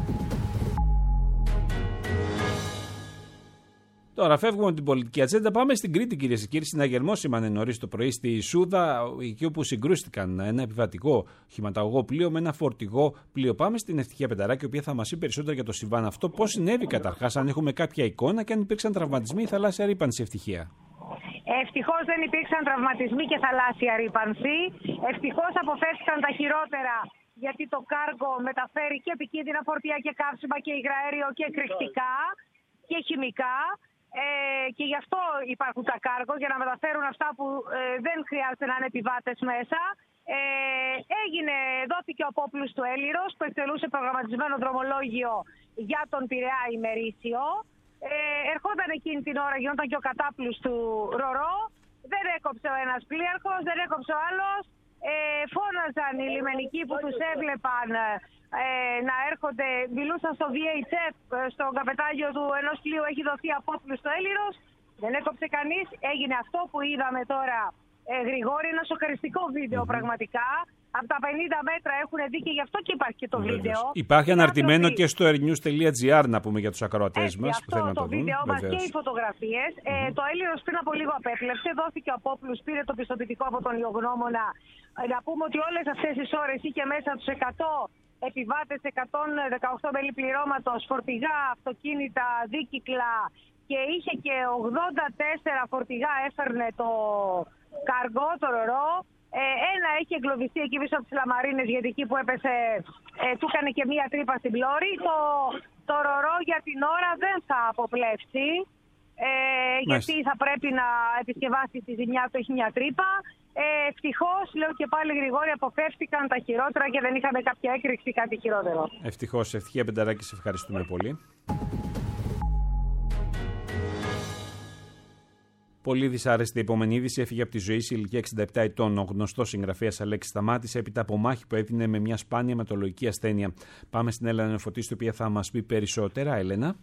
Τώρα φεύγουμε από την πολιτική ατζέντα. Πάμε στην Κρήτη, κυρίες και κύριοι. Συναγερμό σήμανε νωρίς το πρωί στη Σούδα, εκεί όπου συγκρούστηκαν ένα επιβατικό χηματαγωγό πλοίο με ένα φορτηγό πλοίο. Πάμε στην Ευτυχία Πενταράκη, η οποία θα μας πει περισσότερα για το συμβάν αυτό. Πώς συνέβη καταρχάς, αν έχουμε κάποια εικόνα και αν υπήρξαν τραυματισμοί ή θαλάσσια ρύπανση, Ευτυχία. Ευτυχώς δεν υπήρξαν τραυματισμοί και θαλάσσια ρύπανση. Ευτυχώς αποφεύθηκαν τα χειρότερα, γιατί το κάργο μεταφέρει και επικίνδυνα φορτία και καύσιμα και υγραέριο και εκρηκτικά και χημικά. Ε, και γι' αυτό υπάρχουν τα κάργο, για να μεταφέρουν αυτά που ε, δεν χρειάζεται να είναι επιβάτες μέσα. Ε, έγινε δόθηκε ο απόπλους του Έλυρος που εκτελούσε προγραμματισμένο δρομολόγιο για τον Πειραιά ημερήσιο. Ε, ερχόταν εκείνη την ώρα, γινόταν και ο κατάπλους του Ρορό. Δεν έκοψε ο ένας πλοίαρχος, δεν έκοψε ο άλλος. Ε, φώναζαν οι λιμενικοί που τους έβλεπαν ε, να έρχονται, μιλούσαν στο βι έιτς εφ, στον καπετάνιο του ενός πλοίου έχει δοθεί απόπλους στο Έλυρος. Δεν έκοψε κανείς. Έγινε αυτό που είδαμε τώρα, ε, Γρηγόρη, ένα σοκαριστικό βίντεο mm-hmm. πραγματικά. Από τα πενήντα μέτρα έχουν δει και γι' αυτό και υπάρχει και το Βεβαίως. Βίντεο. Υπάρχει αναρτημένο και στο airnews τελεία gr να πούμε για τους ακροατές μας που θέλουν να το, το δουν. Βίντεο μας και οι φωτογραφίες. Mm-hmm. Ε, το Έλυρος πριν από λίγο απέπλευσε, δόθηκε ο απόπλους, πήρε το πιστοποιητικό από τον Ιωγνώμονα. Ε, να πούμε ότι όλες αυτές τις ώρες είχε μέσα τους εκατό επιβάτες, εκατόν δεκαοκτώ μέλη πληρώματος, φορτηγά, αυτοκίνητα, δίκυκλα και είχε και ογδόντα τέσσερα φορτηγά έφερνε το καργκό, το Ρορό. Ε, ένα έχει εγκλωβιστεί εκεί πίσω από τις Λαμαρίνες, γιατί εκεί που έπεσε ε, του έκανε και μία τρύπα στην πλώρη. Το, το Ρορό για την ώρα δεν θα αποπλέψει, ε, γιατί θα πρέπει να επισκευάσει τη ζημιά του, έχει μία τρύπα. Ε, ευτυχώς, λέω και πάλι Γρηγόρη, αποφεύτηκαν τα χειρότερα και δεν είχαμε κάποια έκρηξη ή κάτι χειρότερο. Ευτυχώς, ευτυχία Πενταράκη, σε ευχαριστούμε πολύ. Πολύ δυσάρεστη η επόμενη είδηση. Έφυγε από τη ζωή σε ηλικία εξήντα επτά ετών ο γνωστός συγγραφέας Αλέξης Σταμάτης έπειτα από μάχη που έδινε με μια σπάνια αιματολογική ασθένεια. Πάμε στην Έλενα Νεφωτίστη, η οποία θα μας πει περισσότερα. Έλενα.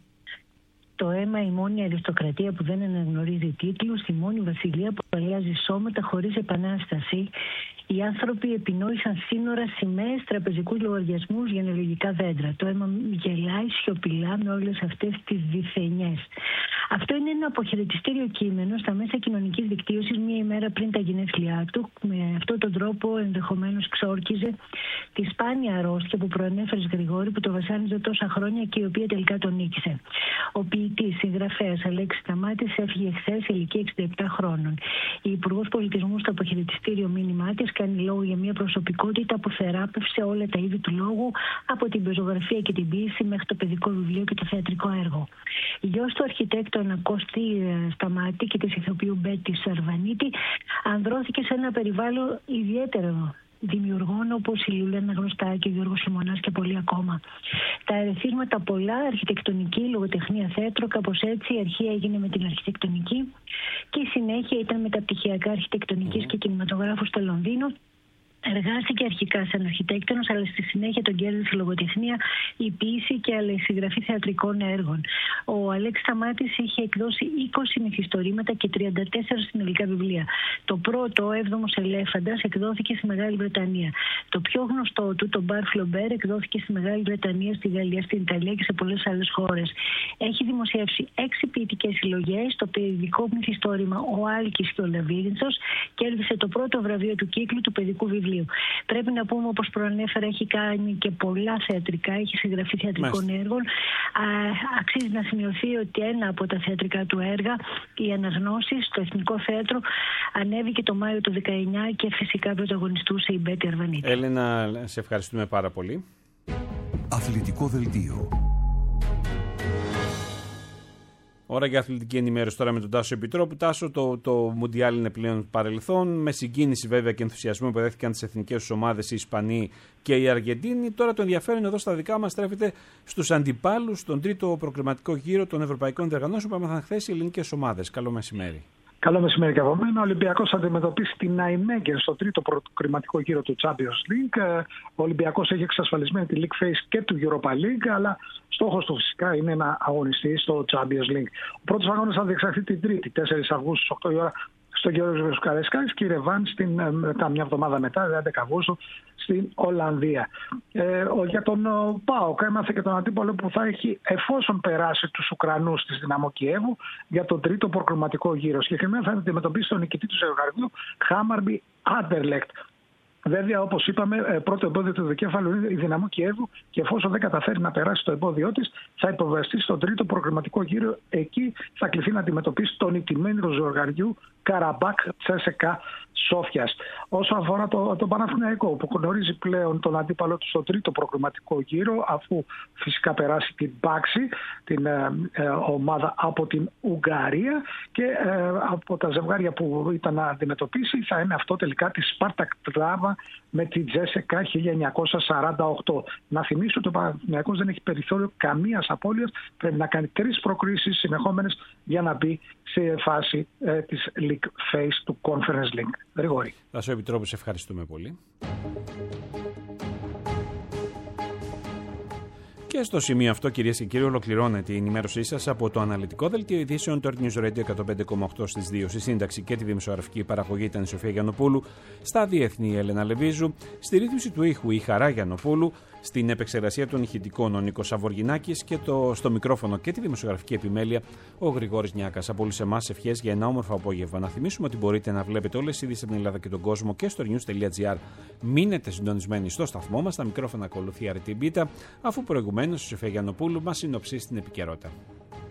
Το αίμα, η μόνη αριστοκρατία που δεν αναγνωρίζει τίτλους, η μόνη βασιλεία που αλλάζει σώματα χωρίς επανάσταση. Οι άνθρωποι επινόησαν σύνορα, σημαίες, τραπεζικούς λογαριασμούς, γενεαλογικά δέντρα. Το αίμα γελάει σιωπηλά με όλες αυτές τις διθενιές. Αυτό είναι ένα αποχαιρετιστήριο κείμενο στα μέσα κοινωνικής δικτύωσης μία ημέρα πριν τα γενέθλιά του. Με αυτόν τον τρόπο ενδεχομένως ξόρκιζε τη σπάνια αρρώστια που προανέφερες, Γρηγόρη, που το βασάνιζε τόσα χρόνια και η οποία τελικά τον νίκησε. Ο ποιητής, συγγραφέας Αλέξης Σταμάτης έφυγε χθες σε ηλικία εξήντα επτά χρόνων. Η Υπουργός Πολιτισμού στο αποχαιρετιστήριο μήνυμά της κάνει λόγο για μια προσωπικότητα που θεράπευσε όλα τα είδη του λόγου, από την πεζογραφία και την ποίηση μέχρι το παιδικό βιβλίο και το θεατρικό έργο. Γιος του αρχιτέκτονα Κώστη Σταμάτη και της ηθοποιού Μπέτη Σαρβανίτη ανδρώθηκε σε ένα περιβάλλον ιδιαίτερο δημιουργών όπως η Λουλένα Γνωστά και ο Γιώργος Σιμωνάς και πολλοί ακόμα. Τα ερεθίσματα πολλά, αρχιτεκτονική, λογοτεχνία, θέατρο, κάπως έτσι η αρχή έγινε με την αρχιτεκτονική και η συνέχεια ήταν μεταπτυχιακά αρχιτεκτονικής και κινηματογράφου στο Λονδίνο. Εργάστηκε αρχικά σαν αρχιτέκτονος, αλλά στη συνέχεια τον κέρδισε η λογοτεχνία, η ποίηση και αλλά η συγγραφή θεατρικών έργων. Ο Αλέξης Σταμάτης είχε εκδώσει είκοσι μυθιστορήματα και τριάντα τέσσερα συνολικά βιβλία. Το πρώτο, ο έβδομος Ελέφαντας, εκδόθηκε στη Μεγάλη Βρετανία. Το πιο γνωστό του, το Μπαρ Φλομπέρ, εκδόθηκε στη Μεγάλη Βρετανία, στη Γαλλία, στην Ιταλία και σε πολλές άλλες χώρες. Έχει δημοσιεύσει έξι ποιητικές συλλογές. Το παιδικό μυθιστόρημα Ο Άλκης και ο Λαβύρινθος κέρδισε το πρώτο βραβείο του κύκλου του παιδικού βιβλίου. Πρέπει να πούμε, όπως προανέφερα, έχει κάνει και πολλά θεατρικά, έχει συγγραφεί θεατρικών Μάλιστα. έργων. Α, αξίζει να σημειωθεί ότι ένα από τα θεατρικά του έργα, οι Αναγνώσεις, στο Εθνικό Θέατρο, ανέβηκε το Μάιο του δεκαεννιά και φυσικά πρωταγωνιστούσε η Μπέτη Αρβανίτη. Έλενα, σε ευχαριστούμε πάρα πολύ. Αθλητικό δελτίο. Ώρα για αθλητική ενημέρωση τώρα με τον Τάσο Επιτρόπου. Τάσο, το, το Μουντιάλ είναι πλέον παρελθόν. Με συγκίνηση βέβαια και ενθουσιασμό που δέχτηκαν τις εθνικές τους ομάδες οι Ισπανοί και οι Αργεντίνοι. Τώρα το ενδιαφέρον εδώ στα δικά μας στρέφεται στους αντιπάλους στον τρίτο προκριματικό γύρο των ευρωπαϊκών διοργανώσεων που έμαθαν χθες οι ελληνικές ομάδες. Καλό μεσημέρι. Καλό μεσημέρι και από μένα. Ο Ολυμπιακός θα αντιμετωπίσει την Ναϊμέγκερ στο τρίτο προκριματικό γύρο του Champions League. Ο Ολυμπιακός έχει εξασφαλισμένη τη League Phase και του Europa League, αλλά στόχος του φυσικά είναι να αγωνιστεί στο Champions League. Ο πρώτος αγώνας θα διεξαχθεί την Τρίτη, τέσσερις Αυγούστου, στις οκτώ η ώρα, στο Γεώργιος Βουκαρεσκάκης και η Ρεβάνς μετά, μια εβδομάδα μετά, έντεκα Αυγούστου, στην Ολλανδία. Ε, για τον ΠΑΟΚ έμαθε και τον αντίπολο που θα έχει, εφόσον περάσει τους Ουκρανούς της Δυναμό Κιέβου, για τον τρίτο προκριματικό γύρο. Συγκεκριμένα θα αντιμετωπίσει τον νικητή του ζευγαριού Χάμαρμπι Άντερλεκτ. Βέβαια, όπως είπαμε, πρώτο εμπόδιο του δικέφαλου είναι η Δυναμό Κιέβου και εφόσον δεν καταφέρει να περάσει το εμπόδιό της, θα υποβαστεί στον τρίτο προκριματικό γύρο. Εκεί θα κληθεί να αντιμετωπίσει τον ηττημένο του ζευγαριού Καραμπάκ Τσέσεκα Σόφιας. Όσον αφορά το, το Παναθηναϊκό, που γνωρίζει πλέον τον αντίπαλο του στο τρίτο προκριματικό γύρο, αφού φυσικά περάσει την Πάξη, την ε, ε, ομάδα από την Ουγγαρία, και ε, από τα ζευγάρια που ήταν να αντιμετωπίσει θα είναι αυτό τελικά τη Σπάρτακ Τράβα με τη Τζέσεκα χίλια εννιακόσια σαράντα οκτώ. Να θυμίσω ότι ο Παναθηναϊκός δεν έχει περιθώριο καμίας απώλειας. Πρέπει να κάνει τρεις προκρίσεις συνεχόμενες για να μπει σε φάση ε, της League Phase του Conference League. Γρηγόρη. Δάσο Επιτρόπου, σε ευχαριστούμε πολύ. Και στο σημείο αυτό, κυρίες και κύριοι, ολοκληρώνεται η ενημέρωσή σας από το αναλυτικό δελτίο ειδήσεων του Earth News Radio εκατόν πέντε κόμμα οκτώ στις δύο. Στη σύνταξη και τη δημοσιογραφική παραγωγή ήταν η Σοφία Γιαννοπούλου, στα διεθνή η Έλενα Λεβίζου, στη ρύθμιση του ήχου η Χαρά Γιαννοπούλου, στην επεξεργασία των ηχητικών ο Νίκος Σαβοργινάκης και το, στο μικρόφωνο και τη δημοσιογραφική επιμέλεια ο Γρηγόρης Νιάκας. Από όλους εμάς ευχές για ένα όμορφο απόγευμα. Να θυμίσουμε ότι μπορείτε να βλέπετε όλες τις ειδήσεις από την Ελλάδα και τον κόσμο και στο news τελεία gr. Μείνετε συντονισμένοι στο σταθμό μας. Τα μικρόφωνα ακολουθεί Αρετή Μπίτα, αφού προηγουμένως η Σοφία Γιαννοπούλου μας συνοψίσει την επικαιρότητα.